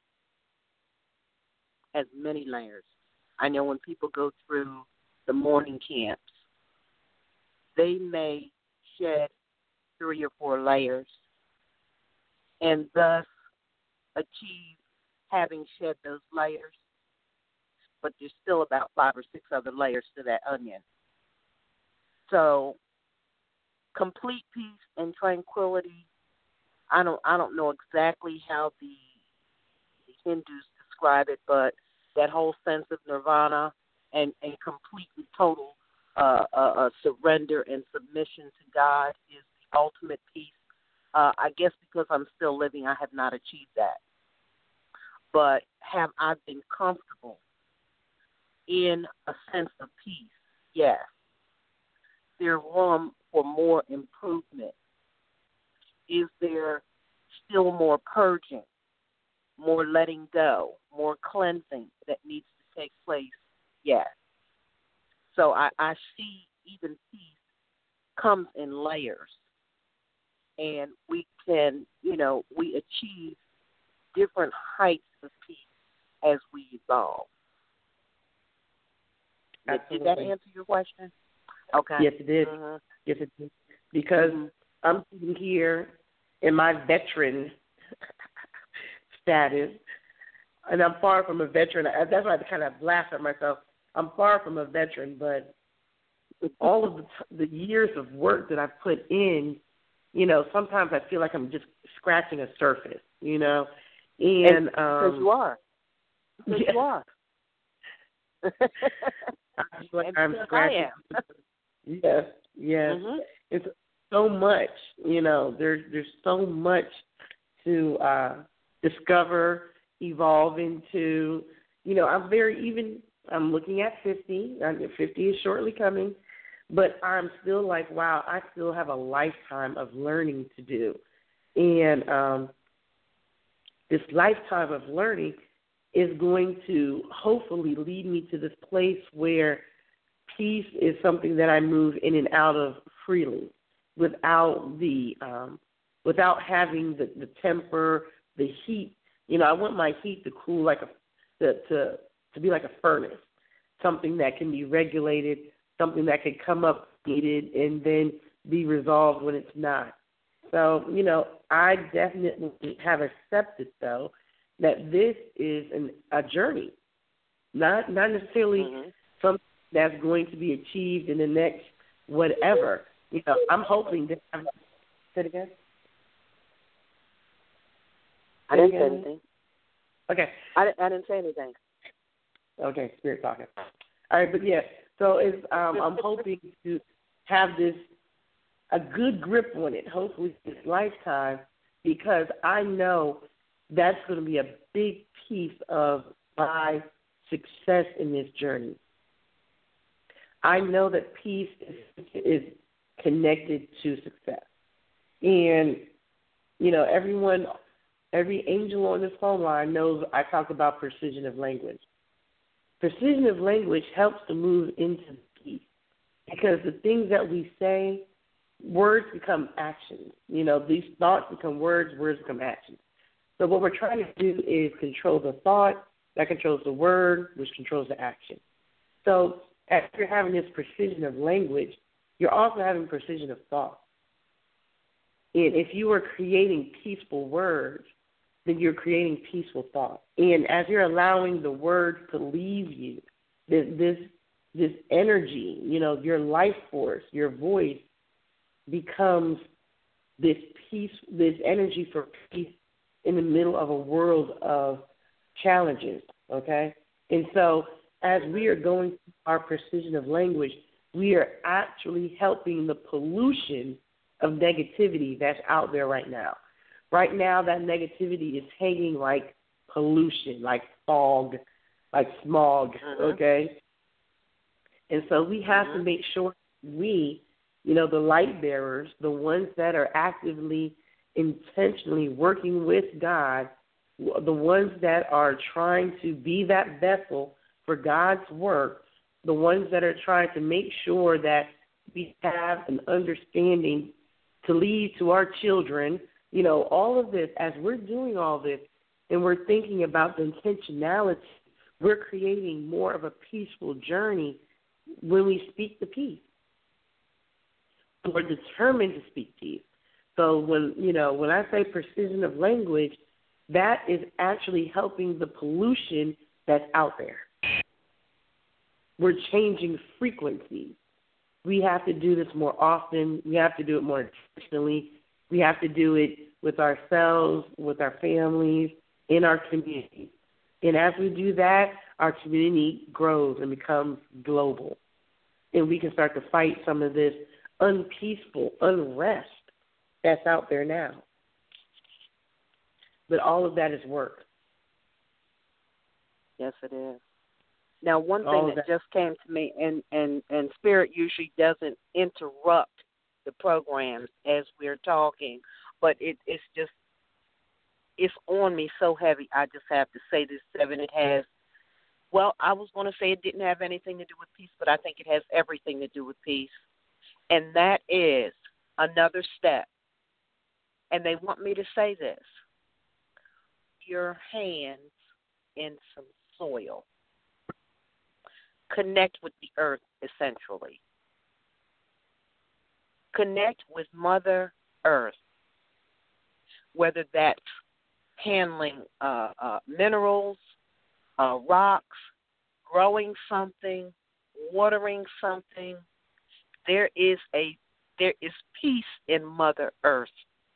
Has many layers. I know when people go through the mourning camps, they may shed three or four layers and thus achieve having shed those layers, but there's still about five or six other layers to that onion. So complete peace and tranquility, I don't I don't know exactly how the, the Hindus describe it, but that whole sense of nirvana and, and complete and total uh, uh, uh, surrender and submission to God is the ultimate peace. Uh, I guess because I'm still living, I have not achieved that. But have I been comfortable in a sense of peace? Yes. There's room for more improvement. Is there still more purging, more letting go, more cleansing that needs to take place? Yes. So I, I see even peace comes in layers. And we can, you know, we achieve different heights of peace as we evolve. Absolutely. Did that answer your question? Okay. Yes, it did. Mm-hmm. Yes, it did. Because mm-hmm. I'm sitting here in my veteran status, and I'm far from a veteran. That's why I kind of laugh at myself. I'm far from a veteran, but all of the, the years of work that I've put in, you know, sometimes I feel like I'm just scratching a surface, you know. And, and um, because you are. Because yeah. you are. I feel like and I'm scratching. I am. Yes, yes. Mm-hmm. It's so much, you know, there's there's so much to uh, discover, evolve into. You know, I'm very even, I'm looking at fifty. fifty is shortly coming, but I'm still like, wow, I still have a lifetime of learning to do. And um, this lifetime of learning is going to hopefully lead me to this place where peace is something that I move in and out of freely, without the um, without having the, the temper, the heat. You know, I want my heat to cool like a to, to to be like a furnace, something that can be regulated, something that can come up needed and then be resolved when it's not. So, you know, I definitely have accepted though that this is an, a journey, not not necessarily mm-hmm. something that's going to be achieved in the next whatever. You know, I'm hoping that I'm, say it again? I didn't say anything. Okay. I, I didn't say anything. Okay, spirit talking. All right, but yeah, so it's, um, I'm hoping to have this, a good grip on it, hopefully this lifetime, because I know that's going to be a big piece of my success in this journey. I know that peace is, is connected to success. And, you know, everyone, every angel on this phone line knows I talk about precision of language. Precision of language helps to move into peace because the things that we say, words become actions. You know, these thoughts become words, words become actions. So what we're trying to do is control the thought, that controls the word, which controls the action. So as you're having this precision of language, you're also having precision of thought. And if you are creating peaceful words, then you're creating peaceful thought. And as you're allowing the words to leave you, this this, this energy, you know, your life force, your voice becomes this peace, this energy for peace in the middle of a world of challenges, okay? And so as we are going through our precision of language, we are actually helping the pollution of negativity that's out there right now. Right now, that negativity is hanging like pollution, like fog, like smog, mm-hmm. okay? And so we have mm-hmm. to make sure we, you know, the light bearers, the ones that are actively, intentionally working with God, the ones that are trying to be that vessel for God's work, the ones that are trying to make sure that we have an understanding to lead to our children, you know, all of this, as we're doing all this and we're thinking about the intentionality, we're creating more of a peaceful journey when we speak the peace. We're determined to speak peace. So when, you know, when I say precision of language, that is actually helping the pollution that's out there. We're changing frequencies. We have to do this more often. We have to do it more intentionally. We have to do it with ourselves, with our families, in our community. And as we do that, our community grows and becomes global. And we can start to fight some of this unpeaceful unrest that's out there now. But all of that is work. Yes, it is. Now, one all thing that, that just came to me, and, and, and Spirit usually doesn't interrupt the programs as we're talking, but it, it's just, it's on me so heavy, I just have to say this, Seven. It has, well, I was going to say it didn't have anything to do with peace, but I think it has everything to do with peace. And that is another step. And they want me to say this. your hands in some soil. Connect with the earth, essentially. Connect with Mother Earth, whether that's handling uh, uh, minerals, uh, rocks, growing something, watering something. There is a there is peace in Mother Earth.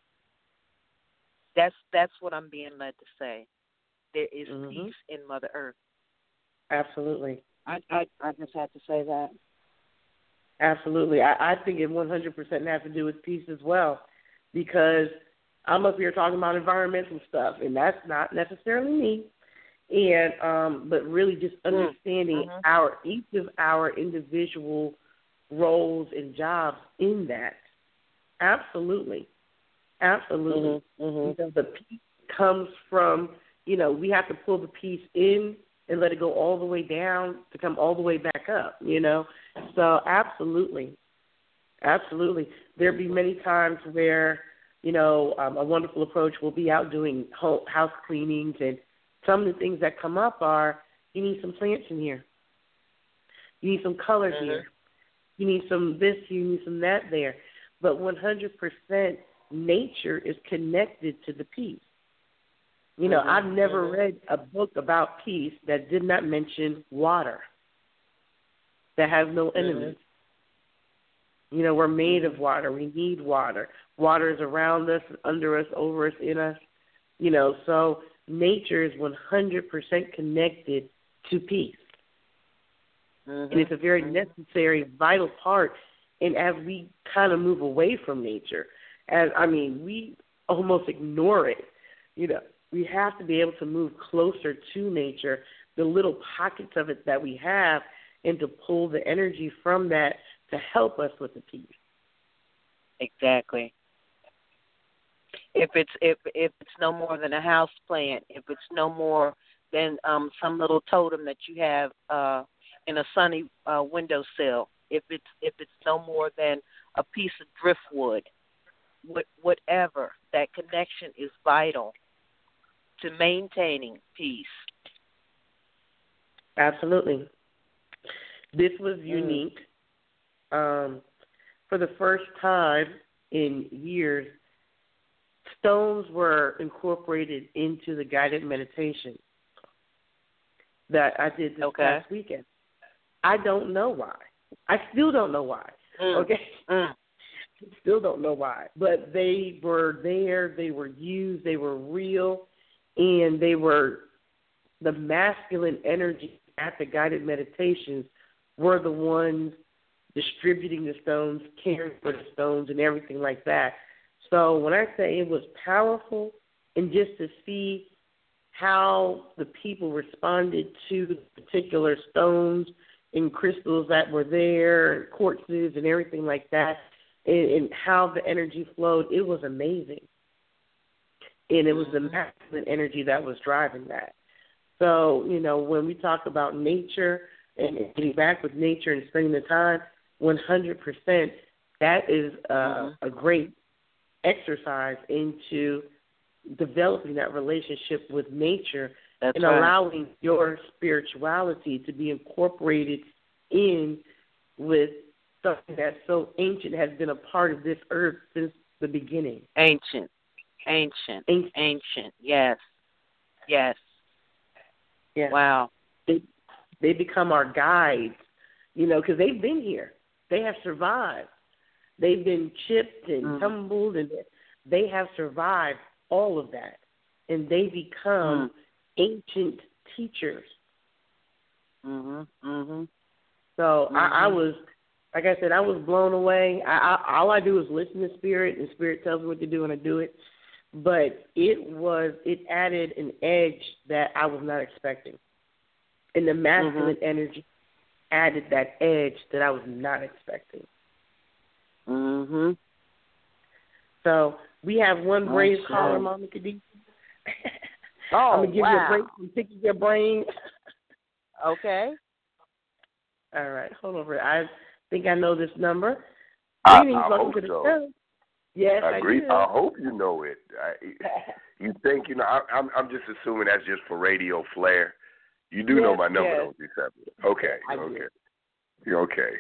That's that's what I'm being led to say. There is mm-hmm. peace in Mother Earth. Absolutely. I, I I just had to say that. Absolutely. I, I think it one hundred percent has to do with peace as well, because I'm up here talking about environmental stuff, and that's not necessarily me. And um, but really just understanding mm-hmm. our each of our individual roles and jobs in that. Absolutely. Absolutely. Mm-hmm. Mm-hmm. You know, the peace comes from, you know, we have to pull the peace in and let it go all the way down to come all the way back up, you know. So absolutely. Absolutely. There'll be many times where, you know, um, a wonderful approach will be out doing house cleanings, and some of the things that come up are, you need some plants in here. You need some color mm-hmm. here. You need some this, you need some that there. But one hundred percent nature is connected to the peace. You know, mm-hmm. I've never mm-hmm. read a book about peace that did not mention water, that has no enemies. Mm-hmm. You know, we're made of water. We need water. Water is around us, under us, over us, in us. You know, so nature is one hundred percent connected to peace. Mm-hmm. And it's a very mm-hmm. necessary, vital part. And as we kind of move away from nature, as I mean, we almost ignore it. You know, we have to be able to move closer to nature, the little pockets of it that we have, and to pull the energy from that to help us with the peace. Exactly. If it's if if it's no more than a house plant, if it's no more than um, some little totem that you have uh, in a sunny uh, windowsill, if it's if it's no more than a piece of driftwood, what, whatever, that connection is vital to maintaining peace. Absolutely. This was unique. Mm. Um, for the first time in years, stones were incorporated into the guided meditation that I did this okay. past weekend. I don't know why. I still don't know why. Mm. Okay? Mm. Still don't know why. But they were there, they were used, they were real, and they were the masculine energy at the guided meditations were the ones distributing the stones, caring for the stones, and everything like that. So when I say it was powerful, and just to see how the people responded to the particular stones and crystals that were there, and quartzes and everything like that, and, and how the energy flowed, it was amazing. And it was the masculine energy that was driving that. So, you know, when we talk about nature and getting back with nature and spending the time, one hundred percent, that is uh, mm-hmm. a great exercise into developing that relationship with nature. That's and right. allowing your spirituality to be incorporated in with something that's so ancient, has been a part of this earth since the beginning. Ancient, ancient, ancient, ancient. Yes, yes. Yeah. Wow. They, they become our guides, you know, because they've been here. They have survived. They've been chipped and mm. tumbled, and they have survived all of that. And they become mm. ancient teachers. Mm-hmm. Mm-hmm. So mm-hmm. I, I was, like I said, I was blown away. I, I, all I do is listen to Spirit, and Spirit tells me what to do, and I do it. But it was, it added an edge that I was not expecting. And the masculine mm-hmm. energy added that edge that I was not expecting. Mm-hmm. So we have one brave oh, caller, Mama Khadijah. Oh, I'm going to give wow. you a break from picking your brain. Okay. All right. Hold over. I think I know this number. I, Greetings. I Welcome hope to the so. show. Yes, I I agree. do. I hope you know it. I, you think you know? I, I'm I'm just assuming that's just for radio flair. You do yes, know my number, yes. don't you, Seven? Okay, I okay, do. you okay?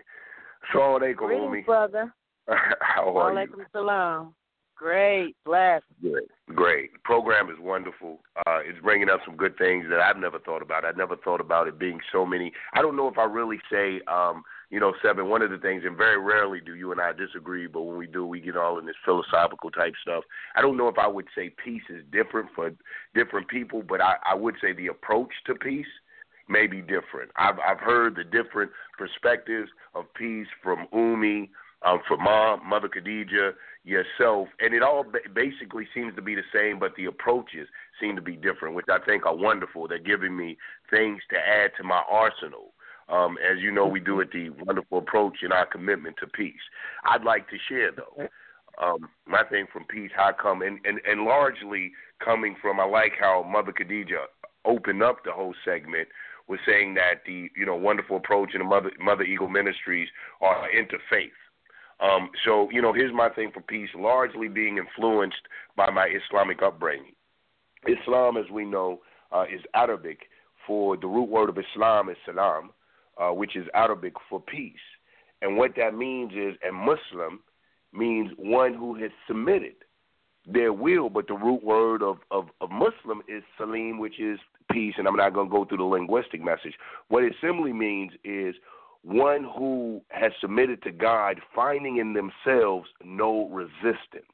So they go Greetings, me. brother. How are you? Walaikum salam. Great, blessed. Good. Great. The program is wonderful. Uh, it's bringing up some good things that I've never thought about. I never thought about it being so many. I don't know if I really say, um, you know, Seven, one of the things, and very rarely do you and I disagree, but when we do, we get all in this philosophical type stuff. I don't know if I would say peace is different for different people, but I, I would say the approach to peace may be different. I've, I've heard the different perspectives of peace from Umi, um, from Mom, Mother Khadija, yourself, and it all basically seems to be the same, but the approaches seem to be different, which I think are wonderful. They're giving me things to add to my arsenal. Um, as you know, we do it the wonderful approach in our commitment to peace. I'd like to share, though, um, my thing from peace, how I come, and, and, and largely coming from, I like how Mother Khadija opened up the whole segment with saying that the, you know, wonderful approach in the Mother, Mother Eagle Ministries are interfaith. Um, so, you know, here's my thing for peace, largely being influenced by my Islamic upbringing. Islam, as we know, uh, is Arabic for the root word of Islam is salam, uh, which is Arabic for peace. And what that means is a Muslim means one who has submitted their will, but the root word of, of, of Muslim is salim, which is peace, and I'm not going to go through the linguistic message. What it simply means is one who has submitted to God, finding in themselves no resistance.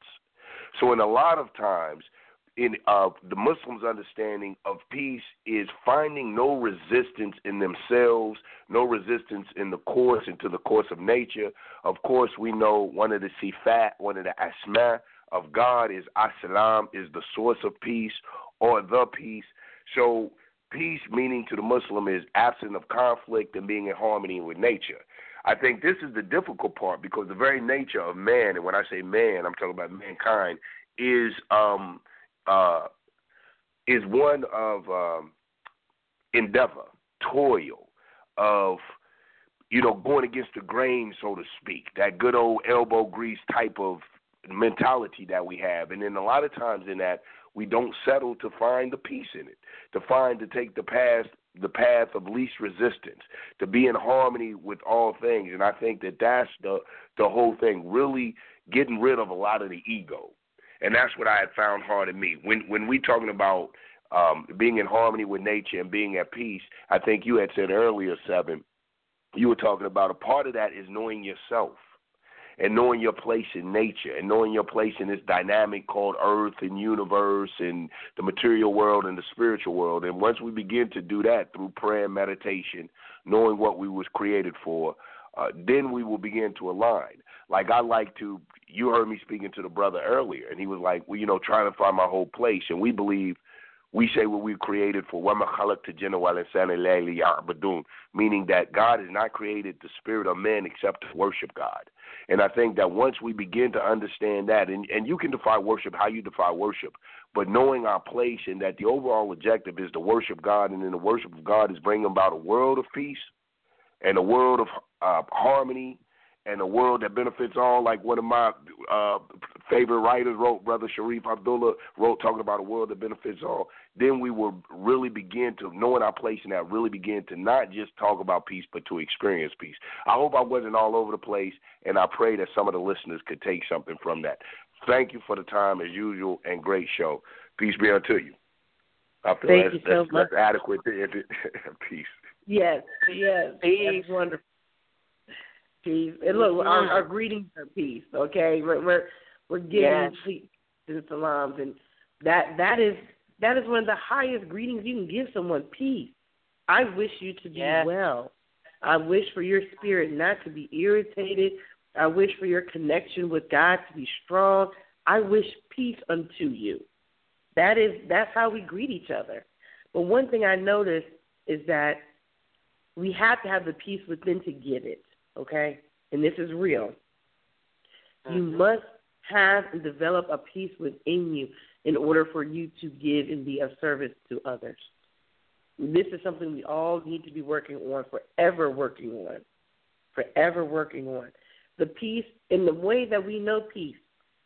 So in a lot of times, in uh, the Muslims' understanding of peace is finding no resistance in themselves, no resistance in the course, into the course of nature. Of course, we know one of the sifat, one of the asma of God is as-salam, is the source of peace or the peace. So peace, meaning to the Muslim, is absent of conflict and being in harmony with nature. I think this is the difficult part because the very nature of man, and when I say man, I'm talking about mankind, is um, uh, is one of um, endeavor, toil, of, you know, going against the grain, so to speak, that good old elbow grease type of mentality that we have. And then a lot of times in that, we don't settle to find the peace in it, to find, to take the path, the path of least resistance, to be in harmony with all things. And I think that that's the, the whole thing, really getting rid of a lot of the ego. And that's what I had found hard in me. When when we talking about um, being in harmony with nature and being at peace, I think you had said earlier, Seven, you were talking about a part of that is knowing yourself and knowing your place in nature and knowing your place in this dynamic called earth and universe and the material world and the spiritual world. And once we begin to do that through prayer and meditation, knowing what we was created for, uh, then we will begin to align. Like I like to, you heard me speaking to the brother earlier, and he was like, well, you know, trying to find my whole place. And we believe, we say what we created for, meaning that God has not created the spirit of man except to worship God. And I think that once we begin to understand that, and, and you can define worship how you define worship, but knowing our place and that the overall objective is to worship God, and then the worship of God is bringing about a world of peace and a world of uh, harmony and a world that benefits all, like one of my uh, favorite writers wrote, Brother Sharif Abdullah wrote, talking about a world that benefits all, then we will really begin to, knowing our place in that, really begin to not just talk about peace, but to experience peace. I hope I wasn't all over the place, and I pray that some of the listeners could take something from that. Thank you for the time, as usual, and great show. Peace be unto you. I feel Thank that's, you so that's, much. that's adequate to end it. Peace. Yes, yes. Peace. That's wonderful. Peace. And look, mm-hmm. our, our greetings are peace, okay? We're we're, we're giving yes. peace and salams, and that that is that is one of the highest greetings you can give someone, peace. I wish you to be yes. well. I wish for your spirit not to be irritated. I wish for your connection with God to be strong. I wish peace unto you. That is that's how we greet each other. But one thing I noticed is that we have to have the peace within to give it. Okay, and this is real. Mm-hmm. You must have and develop a peace within you in order for you to give and be of service to others. This is something we all need to be working on, forever working on, forever working on. The peace, in the way that we know peace,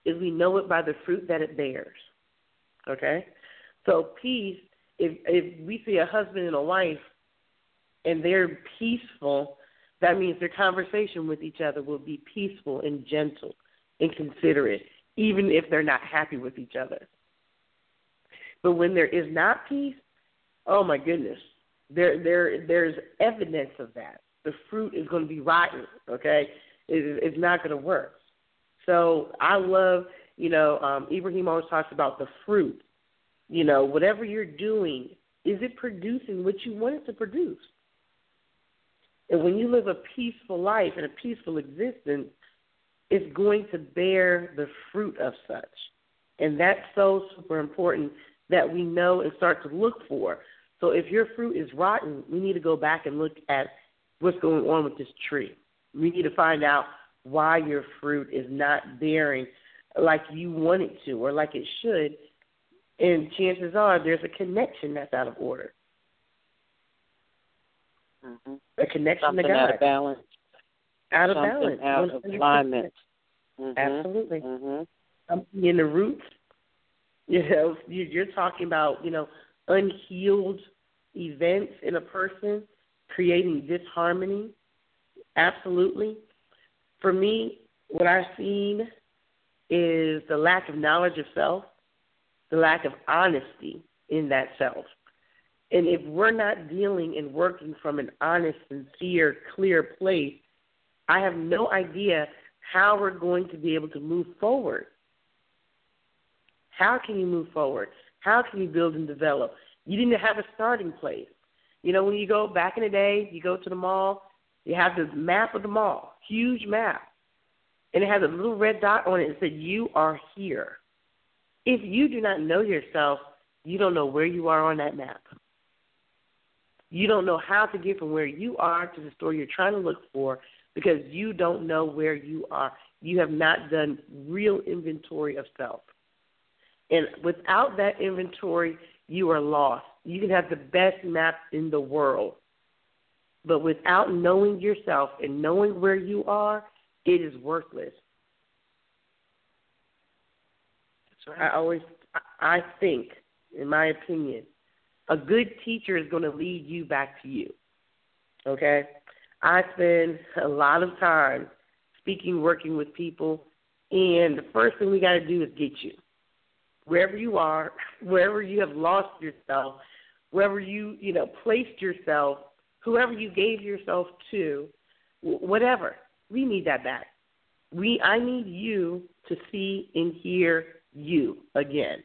is we know it by the fruit that it bears. Okay? So peace, if if we see a husband and a wife and they're peaceful, that means their conversation with each other will be peaceful and gentle and considerate, even if they're not happy with each other. But when there is not peace, oh my goodness, there there there's evidence of that. The fruit is going to be rotten, okay? It, it's not going to work. So I love, you know, um, Ibrahim always talks about the fruit. You know, whatever you're doing, is it producing what you want it to produce? And when you live a peaceful life and a peaceful existence, it's going to bear the fruit of such. And that's so super important that we know and start to look for. So if your fruit is rotten, we need to go back and look at what's going on with this tree. We need to find out why your fruit is not bearing like you want it to or like it should. And chances are there's a connection that's out of order. Mm-hmm. A connection Something to God. out of balance. Out of Something balance. out of alignment. Mm-hmm. Absolutely. Mm-hmm. Something in the roots. You know, you're talking about, you know, unhealed events in a person, creating disharmony. Absolutely. For me, what I've seen is the lack of knowledge of self, the lack of honesty in that self. And if we're not dealing and working from an honest, sincere, clear place, I have no idea how we're going to be able to move forward. How can you move forward? How can you build and develop? You didn't have a starting place. You know, when you go back in the day, you go to the mall, you have the map of the mall, huge map, and it has a little red dot on it that said, you are here. If you do not know yourself, you don't know where you are on that map. You don't know how to get from where you are to the store you're trying to look for because you don't know where you are. You have not done real inventory of self. And without that inventory, you are lost. You can have the best map in the world, but without knowing yourself and knowing where you are, it is worthless. That's right. I always, I think, in my opinion, a good teacher is going to lead you back to you, okay? I spend a lot of time speaking, working with people, and the first thing we got to do is get you. Wherever you are, wherever you have lost yourself, wherever you, you know, placed yourself, whoever you gave yourself to, whatever, we need that back. We, I need you to see and hear you again.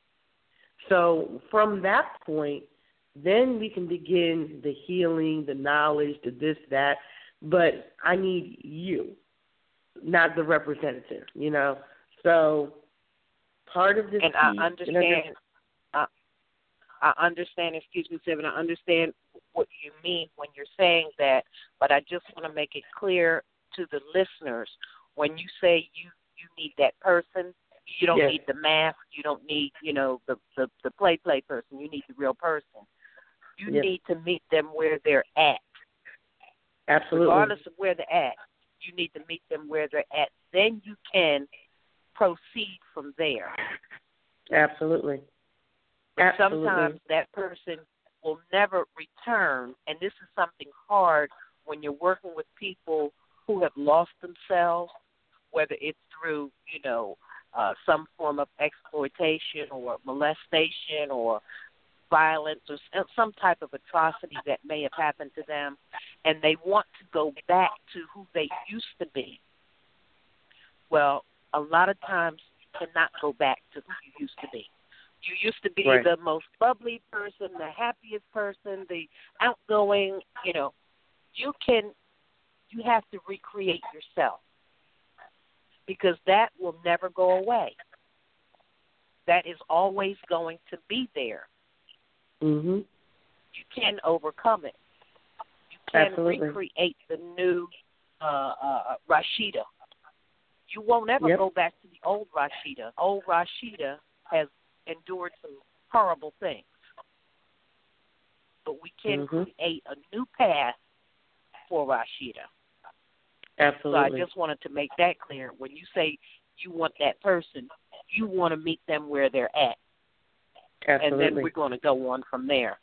So from that point, then we can begin the healing, the knowledge, the this, that. But I need you, not the representative, you know. So part of this and piece, I understand. I, I understand. Excuse me, Seven. I understand what you mean when you're saying that, but I just want to make it clear to the listeners when you say you you need that person. You don't yes. need the mask. You don't need, you know, the, the, the play play person. You need the real person. You yes. need to meet them where they're at. Absolutely. Regardless of where they're at, you need to meet them where they're at. Then you can proceed from there. Absolutely. But Absolutely. sometimes that person will never return, and this is something hard when you're working with people who have lost themselves, whether it's through, you know, Uh, some form of exploitation or molestation or violence or some type of atrocity that may have happened to them, and they want to go back to who they used to be. Well, a lot of times you cannot go back to who you used to be. You used to be right. the most bubbly person, the happiest person, the outgoing, you know. You can, you have to recreate yourself, because that will never go away. That is always going to be there. Mm-hmm. You can overcome it. You can Absolutely. recreate the new uh, uh, Rashida. You won't ever yep. go back to the old Rashida. Old Rashida has endured some horrible things. But we can mm-hmm. create a new path for Rashida. Absolutely. So I just wanted to make that clear. When you say you want that person, you want to meet them where they're at. Absolutely. And then we're going to go on from there.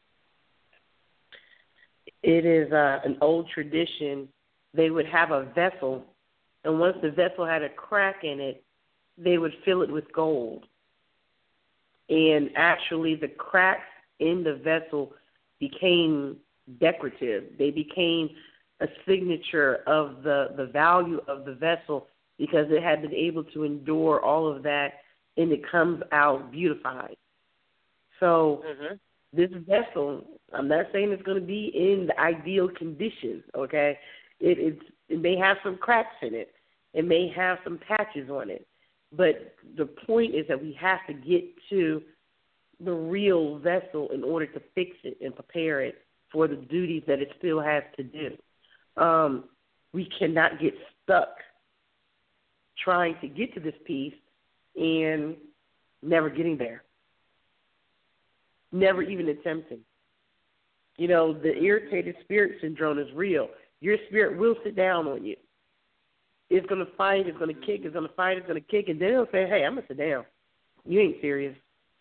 It is uh, an old tradition. They would have a vessel, and once the vessel had a crack in it, they would fill it with gold. And actually, the cracks in the vessel became decorative. They became a signature of the, the value of the vessel because it had been able to endure all of that, and it comes out beautified. So mm-hmm. this vessel, I'm not saying it's going to be in the ideal conditions, okay? It, it's, it may have some cracks in it. It may have some patches on it. But the point is that we have to get to the real vessel in order to fix it and prepare it for the duties that it still has to do. Um, we cannot get stuck trying to get to this piece and never getting there. Never even attempting. You know, the irritated spirit syndrome is real. Your spirit will sit down on you. It's going to fight, it's going to kick, it's going to fight, it's going to kick, and then it'll say, hey, I'm going to sit down. You ain't serious.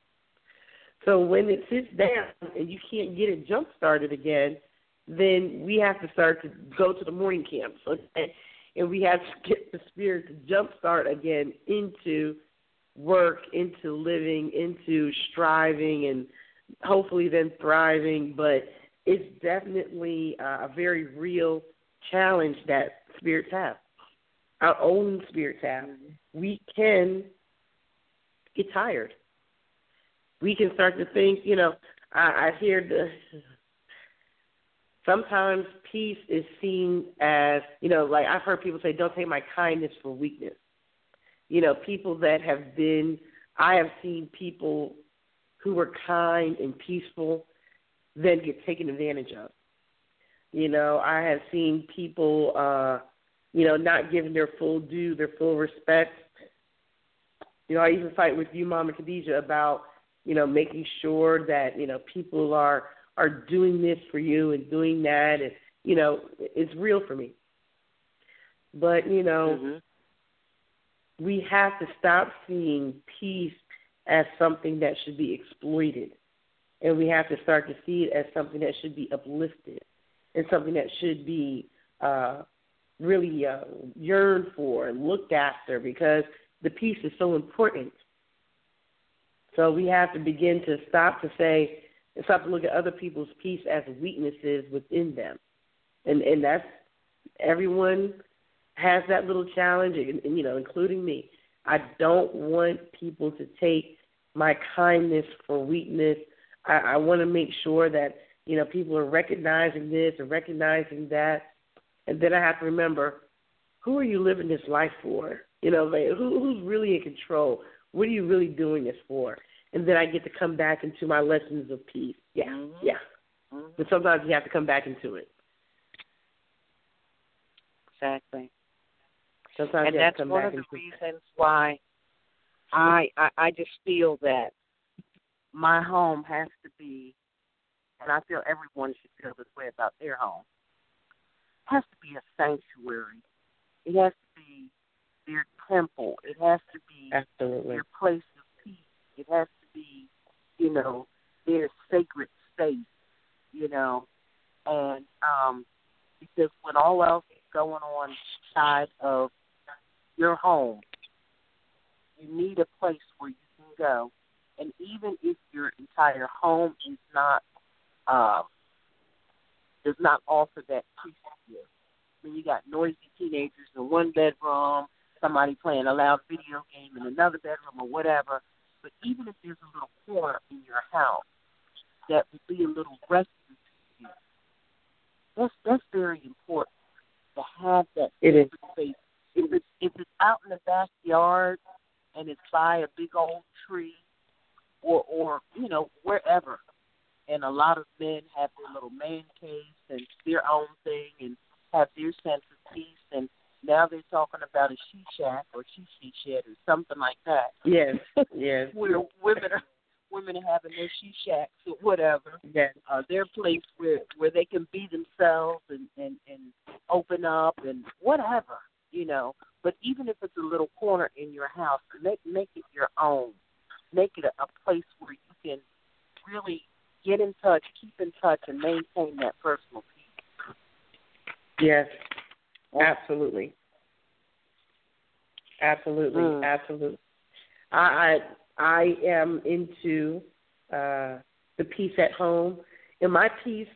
So when it sits down and you can't get it jump-started again, then we have to start to go to the morning camps, okay? And we have to get the spirit to jump-start again into work, into living, into striving, and hopefully then thriving. But it's definitely uh, a very real challenge that spirits have, our own spirits have. We can get tired. We can start to think, you know, I, I hear the, sometimes peace is seen as, you know, like I've heard people say, don't take my kindness for weakness. You know, people that have been, I have seen people who were kind and peaceful then get taken advantage of. You know, I have seen people, uh, you know, not given their full due, their full respect. You know, I even fight with you, Mama Khadijah, about, you know, making sure that, you know, people are are doing this for you and doing that. And, you know, it's real for me. But, you know, mm-hmm. we have to stop seeing peace as something that should be exploited. And we have to start to see it as something that should be uplifted and something that should be uh, really uh, yearned for and looked after, because the peace is so important. So we have to begin to stop to say, stop to look at other people's peace as weaknesses within them. And and that's, everyone has that little challenge, and, and, you know, including me. I don't want people to take my kindness for weakness. I, I want to make sure that, you know, people are recognizing this and recognizing that. And then I have to remember, who are you living this life for? You know, like, who, who's really in control? What are you really doing this for? And then I get to come back into my lessons of peace. Yeah, mm-hmm. yeah. Mm-hmm. But sometimes you have to come back into it. Exactly. Sometimes and you have that's to come one back of the into reasons why I, I I just feel that my home has to be, and I feel everyone should feel this way about their home, has to be a sanctuary. It has to be their temple. It has to be Absolutely. their place of peace. It has to be, you know, their sacred space, you know. And um, because when all else is going on inside of your home, you need a place where you can go. And even if your entire home is not, uh, does not offer that peace to you. I mean, you got noisy teenagers in one bedroom, somebody playing a loud video game in another bedroom or whatever. But even if there's a little corner in your house that would be a little rescue to you, that's, that's very important to have that it is. space. If it's, if it's out in the backyard and it's by a big old tree or, or, you know, wherever, and a lot of men have their little man caves and their own thing and have their sense of peace, and now they're talking about a she shack or she she shed or something like that. Yes, yes. Where women are women are having their she shacks or whatever. Yes. Uh, their place where where they can be themselves and, and, and open up and whatever, you know. But even if it's a little corner in your house, make, make it your own. Make it a, a place where you can really get in touch, keep in touch, and maintain that personal peace. Yes, absolutely. Absolutely, mm. absolutely. I, I I am into uh, the peace at home, and my peace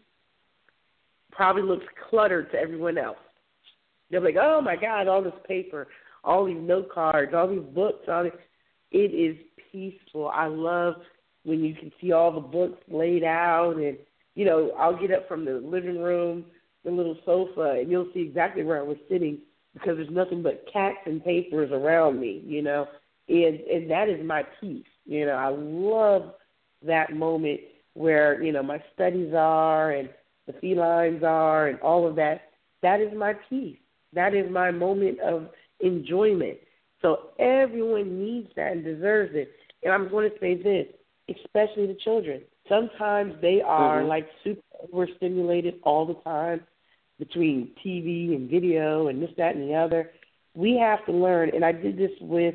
probably looks cluttered to everyone else. They're like, oh, my God, all this paper, all these note cards, all these books. All this. It is peaceful. I love when you can see all the books laid out, and, you know, I'll get up from the living room, the little sofa, and you'll see exactly where I was sitting because there's nothing but cats and papers around me, you know, and, and that is my peace. You know, I love that moment where, you know, my studies are and the felines are and all of that. That is my peace. That is my moment of enjoyment. So everyone needs that and deserves it. And I'm going to say this, especially the children. Sometimes they are mm-hmm. like super overstimulated all the time between T V and video and this, that, and the other. We have to learn, and I did this with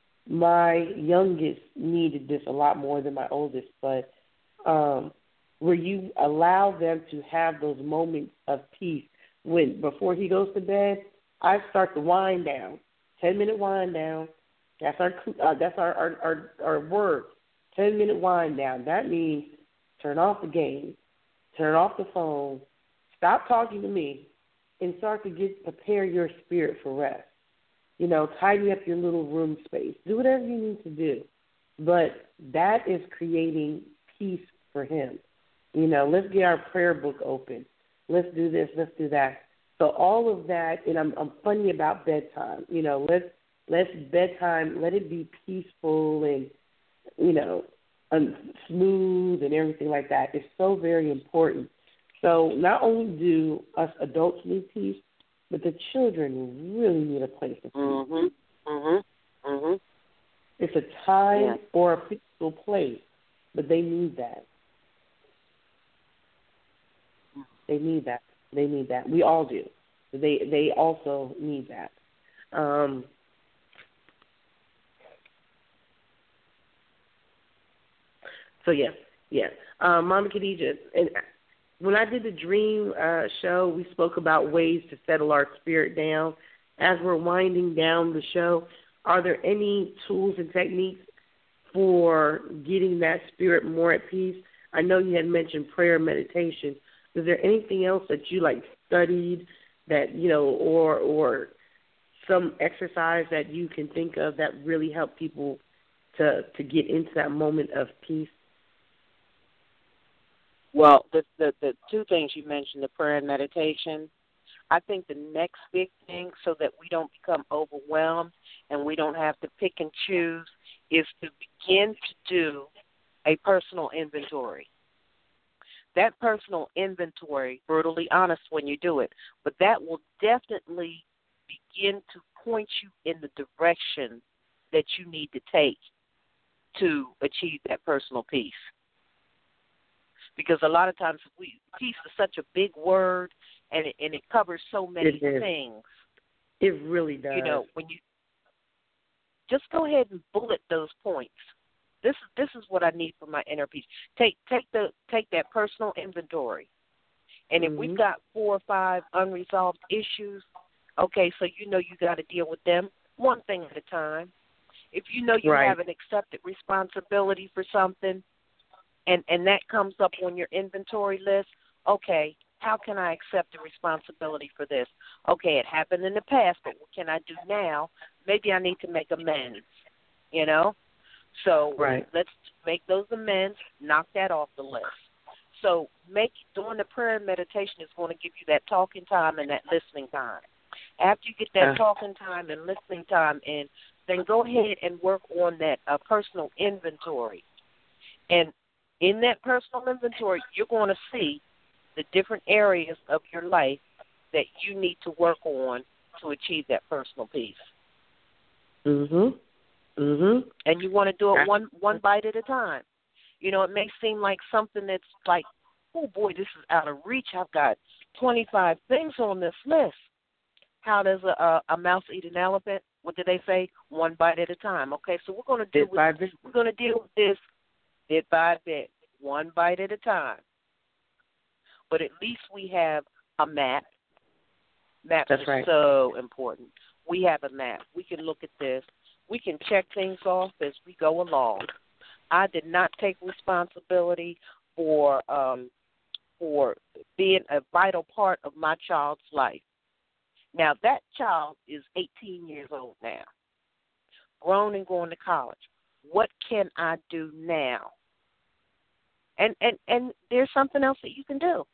my youngest, needed this a lot more than my oldest, but um, where you allow them to have those moments of peace. When before he goes to bed, I start the wind down, ten minute wind down. That's our uh, that's our our, our our word, ten minute wind down. That means turn off the game, turn off the phone, stop talking to me, and start to get prepare your spirit for rest. You know, tidy up your little room space. Do whatever you need to do, but that is creating peace for him. You know, let's get our prayer book open. Let's do this, let's do that. So all of that, and I'm, I'm funny about bedtime. You know, let's let's bedtime, let it be peaceful and, you know, and smooth and everything like that. It's so very important. So not only do us adults need peace, but the children really need a place of peace. Mhm. Mhm. Mhm. It's a time yeah. or a peaceful place, but they need that. They need that. They need that. We all do. They they also need that. Um, so yes, yes. Um, Mama Khadija, and when I did the Dream uh, show, we spoke about ways to settle our spirit down. As we're winding down the show, are there any tools and techniques for getting that spirit more at peace? I know you had mentioned prayer and meditation. Is there anything else that you like studied that, you know, or or some exercise that you can think of that really help people to, to get into that moment of peace? Well, the, the the two things you mentioned, the prayer and meditation, I think the next big thing so that we don't become overwhelmed and we don't have to pick and choose is to begin to do a personal inventory. That personal inventory, brutally honest when you do it, but that will definitely begin to point you in the direction that you need to take to achieve that personal peace. Because a lot of times we, peace is such a big word, and it, and it covers so many things. It really does. You know, when you just go ahead and bullet those points. This is this is what I need for my inner peace. Take take the take that personal inventory, and if mm-hmm. we've got four or five unresolved issues, okay, so you know you got to deal with them one thing at a time. If you know you right. have an accepted responsibility for something, and and that comes up on your inventory list, okay, how can I accept the responsibility for this? Okay, it happened in the past, but what can I do now? Maybe I need to make amends. You know. So right. let's make those amends, knock that off the list. So make doing the prayer and meditation is going to give you that talking time and that listening time. After you get that uh. talking time and listening time in, then go ahead and work on that uh, personal inventory. And in that personal inventory, you're going to see the different areas of your life that you need to work on to achieve that personal peace. Mm-hmm. Mm-hmm. And you want to do it one one bite at a time. You know, it may seem like something that's like, oh, boy, this is out of reach. I've got twenty-five things on this list. how does a, a, a mouse eat an elephant? What do they say? One bite at a time. Okay, so we're going to do with, we're going to deal with this bit by bit, one bite at a time. But at least we have a map. Maps That's are right. so important. We have a map. We can look at this. We can check things off as we go along. I did not take responsibility for um, for being a vital part of my child's life. Now, that child is eighteen years old now, grown and going to college. What can I do now? And and, and there's something else that you can do.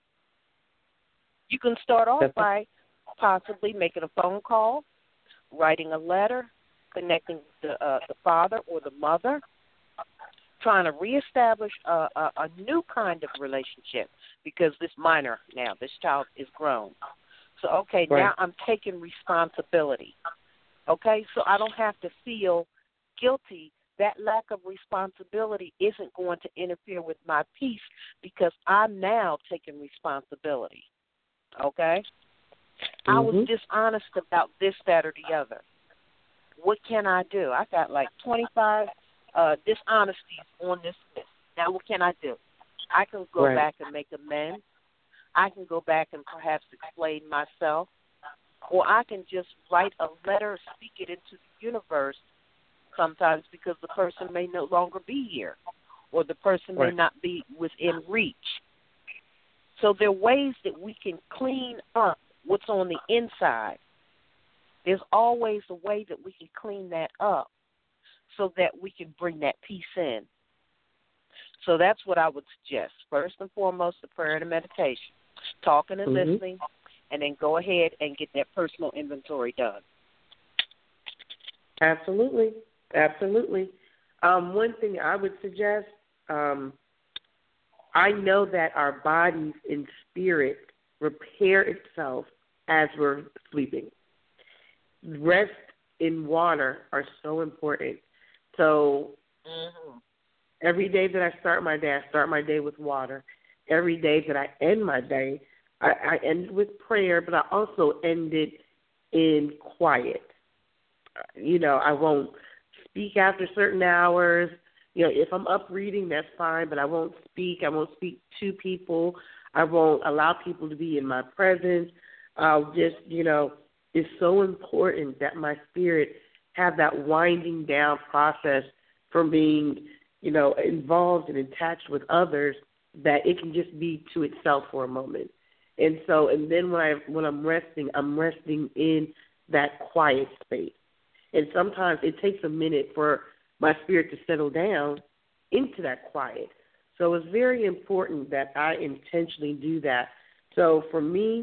You can start off by possibly making a phone call, writing a letter, connecting with the, uh, the father or the mother, trying to reestablish a, a, a new kind of relationship because this minor now, this child is grown. So, okay, right. now I'm taking responsibility. Okay, so I don't have to feel guilty. That lack of responsibility isn't going to interfere with my peace because I'm now taking responsibility. Okay? Mm-hmm. I was dishonest about this, that, or the other. What can I do? I got like twenty-five uh, dishonesties on this list. Now, what can I do? I can go right. back and make amends. I can go back and perhaps explain myself. Or I can just write a letter, speak it into the universe sometimes because the person may no longer be here or the person right. may not be within reach. So there are ways that we can clean up what's on the inside. There's always a way that we can clean that up so that we can bring that peace in. So that's what I would suggest. First and foremost, the prayer and the meditation, talking and mm-hmm. listening, and then go ahead and get that personal inventory done. Absolutely. Absolutely. Um, one thing I would suggest, um, I know that our bodies and spirit repair itself as we're sleeping. Rest and water are so important. So mm-hmm. every day that I start my day, I start my day with water. Every day that I end my day, I, I end it with prayer, but I also end it in quiet. You know, I won't speak after certain hours. You know, if I'm up reading, that's fine, but I won't speak. I won't speak to people. I won't allow people to be in my presence. I'll just, you know, it's so important that my spirit have that winding down process from being, you know, involved and attached with others, that it can just be to itself for a moment. And so, and then when I when I'm resting, I'm resting in that quiet space. And sometimes it takes a minute for my spirit to settle down into that quiet. So it's very important that I intentionally do that. So for me,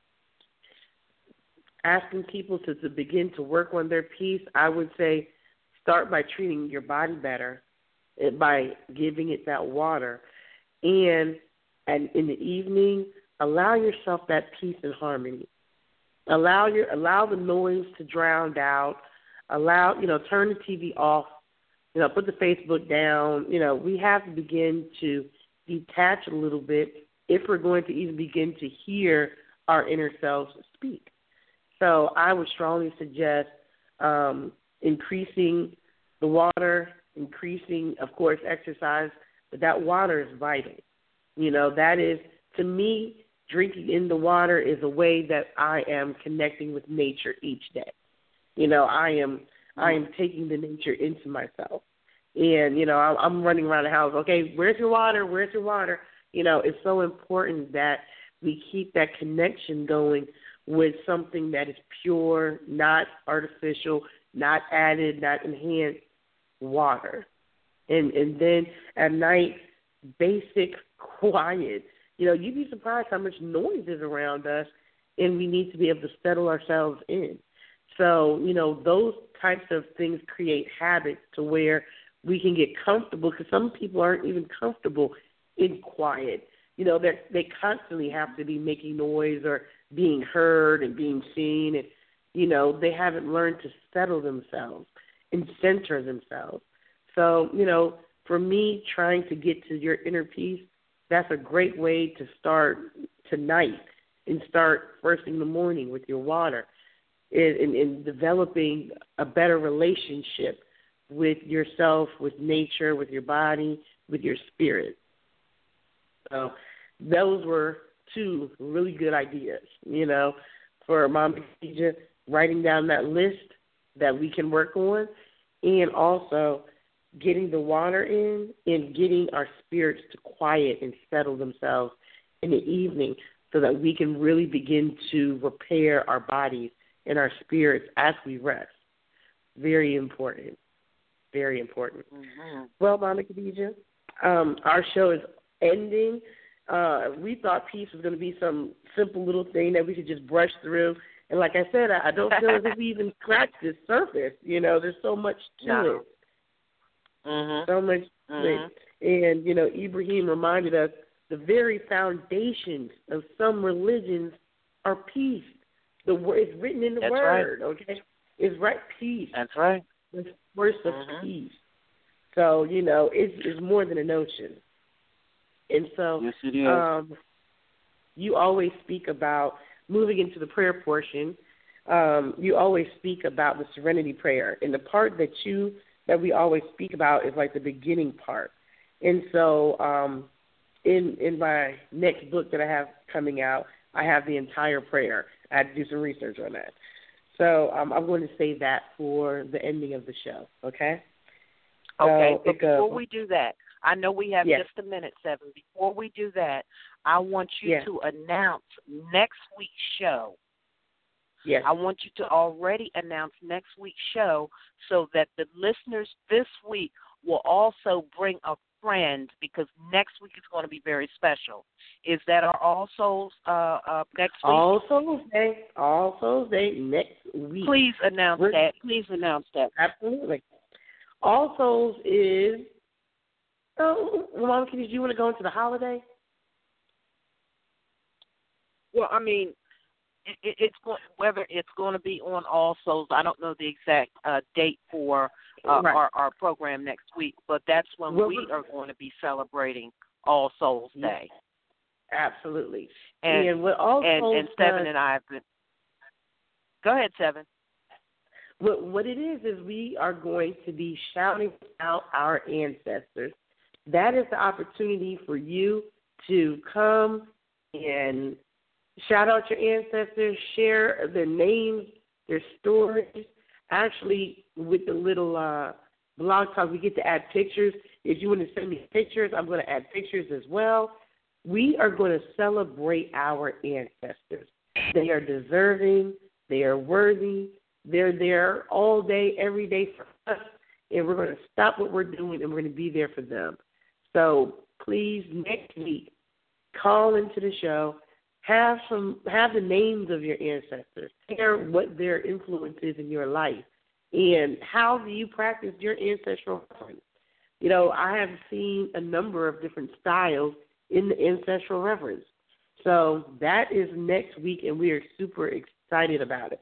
asking people to, to begin to work on their peace, I would say start by treating your body better, by giving it that water. And, and in the evening, allow yourself that peace and harmony. Allow your allow the noise to drown out. Allow, you know, turn the T V off. You know, put the Facebook down. You know, we have to begin to detach a little bit if we're going to even begin to hear our inner selves speak. So I would strongly suggest um, increasing the water, increasing, of course, exercise, but that water is vital. You know, that is, to me, drinking in the water is a way that I am connecting with nature each day. You know, I am I am taking the nature into myself. And, you know, I'm running around the house, okay, where's your water? Where's your water? You know, it's so important that we keep that connection going with something that is pure, not artificial, not added, not enhanced water. And and then at night, basic quiet. You know, you'd be surprised how much noise is around us, and we need to be able to settle ourselves in. So, you know, those types of things create habits to where we can get comfortable, because some people aren't even comfortable in quiet. You know, they they constantly have to be making noise or being heard and being seen, and, you know, they haven't learned to settle themselves and center themselves. So, you know, for me, trying to get to your inner peace, that's a great way to start tonight and start first thing in the morning with your water. in, in, in developing a better relationship with yourself, with nature, with your body, with your spirit. So those were two really good ideas, you know, for Mama Khadija, writing down that list that we can work on, and also getting the water in and getting our spirits to quiet and settle themselves in the evening so that we can really begin to repair our bodies and our spirits as we rest. Very important. Very important. Mm-hmm. Well, Mama Khadija, um, our show is ending. Uh, we thought peace was going to be some simple little thing that we could just brush through. And like I said, I, I don't feel as if we even scratched the surface. You know, there's so much to no. it. Mm-hmm. So much to mm-hmm. it. And, you know, Ibrahim reminded us the very foundations of some religions are peace. The word is written in the That's word, right. okay? It's right, peace. That's right. The worst of mm-hmm. peace. So, you know, it's, it's more than a notion. And so yes, it is. Um, you always speak about, moving into the prayer portion, um, you always speak about the serenity prayer. And the part that you, that we always speak about is like the beginning part. And so um, in in my next book that I have coming out, I have the entire prayer. I had to do some research on that. So um, I'm going to say that for the ending of the show, okay? Okay, so but before goes, we do that, I know we have yes. just a minute, Seven. Before we do that, I want you yes. to announce next week's show. Yes. I want you to already announce next week's show so that the listeners this week will also bring a friend, because next week is going to be very special. Is that our All Souls uh, uh, next week? All Souls Day. All Souls Day next week. Please announce We're, that. Please announce that. Absolutely. All Souls is, oh, Mama Khadija, do you want to go into the holiday? Well, I mean, it, it, it's going, whether it's going to be on All Souls, I don't know the exact uh, date for uh, right. our, our program next week, but that's when well, we are going to be celebrating All Souls Day. Absolutely. And and what All and, Souls and Seven does, and I have been. Go ahead, Seven. What, what it is is we are going to be shouting out our ancestors. That is the opportunity for you to come and shout out your ancestors, share their names, their stories. Actually, with the little uh, blog talk, we get to add pictures. If you want to send me pictures, I'm going to add pictures as well. We are going to celebrate our ancestors. They are deserving. They are worthy. They're there all day, every day for us, and we're going to stop what we're doing, and we're going to be there for them. So please, next week, call into the show. Have some, have the names of your ancestors. Share what their influence is in your life, and how do you practice your ancestral reverence. You know, I have seen a number of different styles in the ancestral reverence. So that is next week, and we are super excited about it.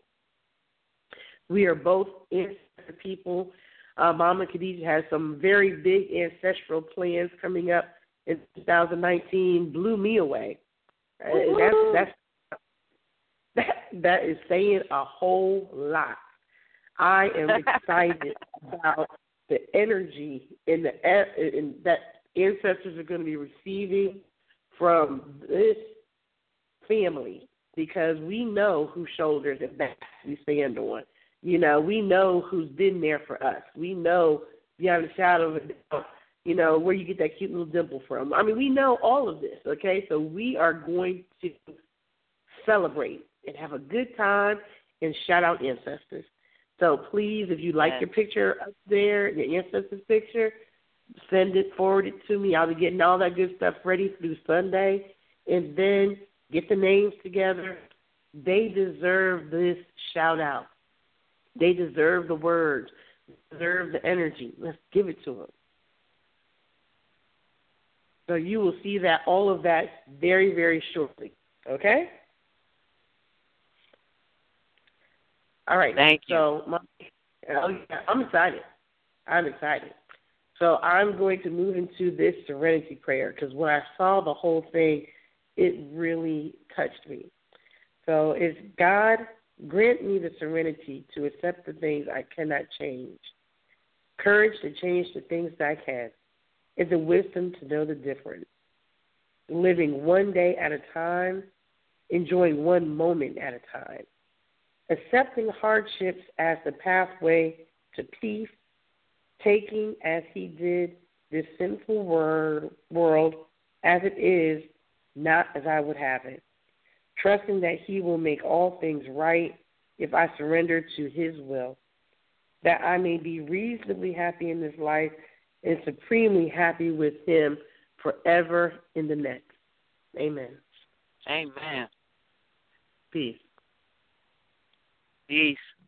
We are both ancestral people. Uh, Mama Khadija has some very big ancestral plans coming up in two thousand nineteen. Blew me away. Uh, that's, that's, that, that is saying a whole lot. I am excited about the energy in the in that ancestors are going to be receiving from this family, because we know whose shoulders and backs we stand on. You know, we know who's been there for us. We know beyond a shadow of a doubt, you know, where you get that cute little dimple from. I mean, we know all of this, okay? So we are going to celebrate and have a good time and shout out ancestors. So please, if you like yes. your picture up there, your ancestors picture, send it, forward it to me. I'll be getting all that good stuff ready through Sunday. And then get the names together. They deserve this shout out. They deserve the words, deserve the energy. Let's give it to them. So you will see that all of that very, very shortly. Okay? All right. Thank you. So my, oh, yeah, I'm excited. I'm excited. So I'm going to move into this serenity prayer, because when I saw the whole thing, it really touched me. So it's God, Grant me the serenity to accept the things I cannot change, courage to change the things that I can, and the wisdom to know the difference. Living one day at a time, enjoying one moment at a time, accepting hardships as the pathway to peace, taking as he did this sinful word, world as it is, not as I would have it, trusting that he will make all things right if I surrender to his will, that I may be reasonably happy in this life and supremely happy with him forever in the next. Amen. Amen. Peace. Peace.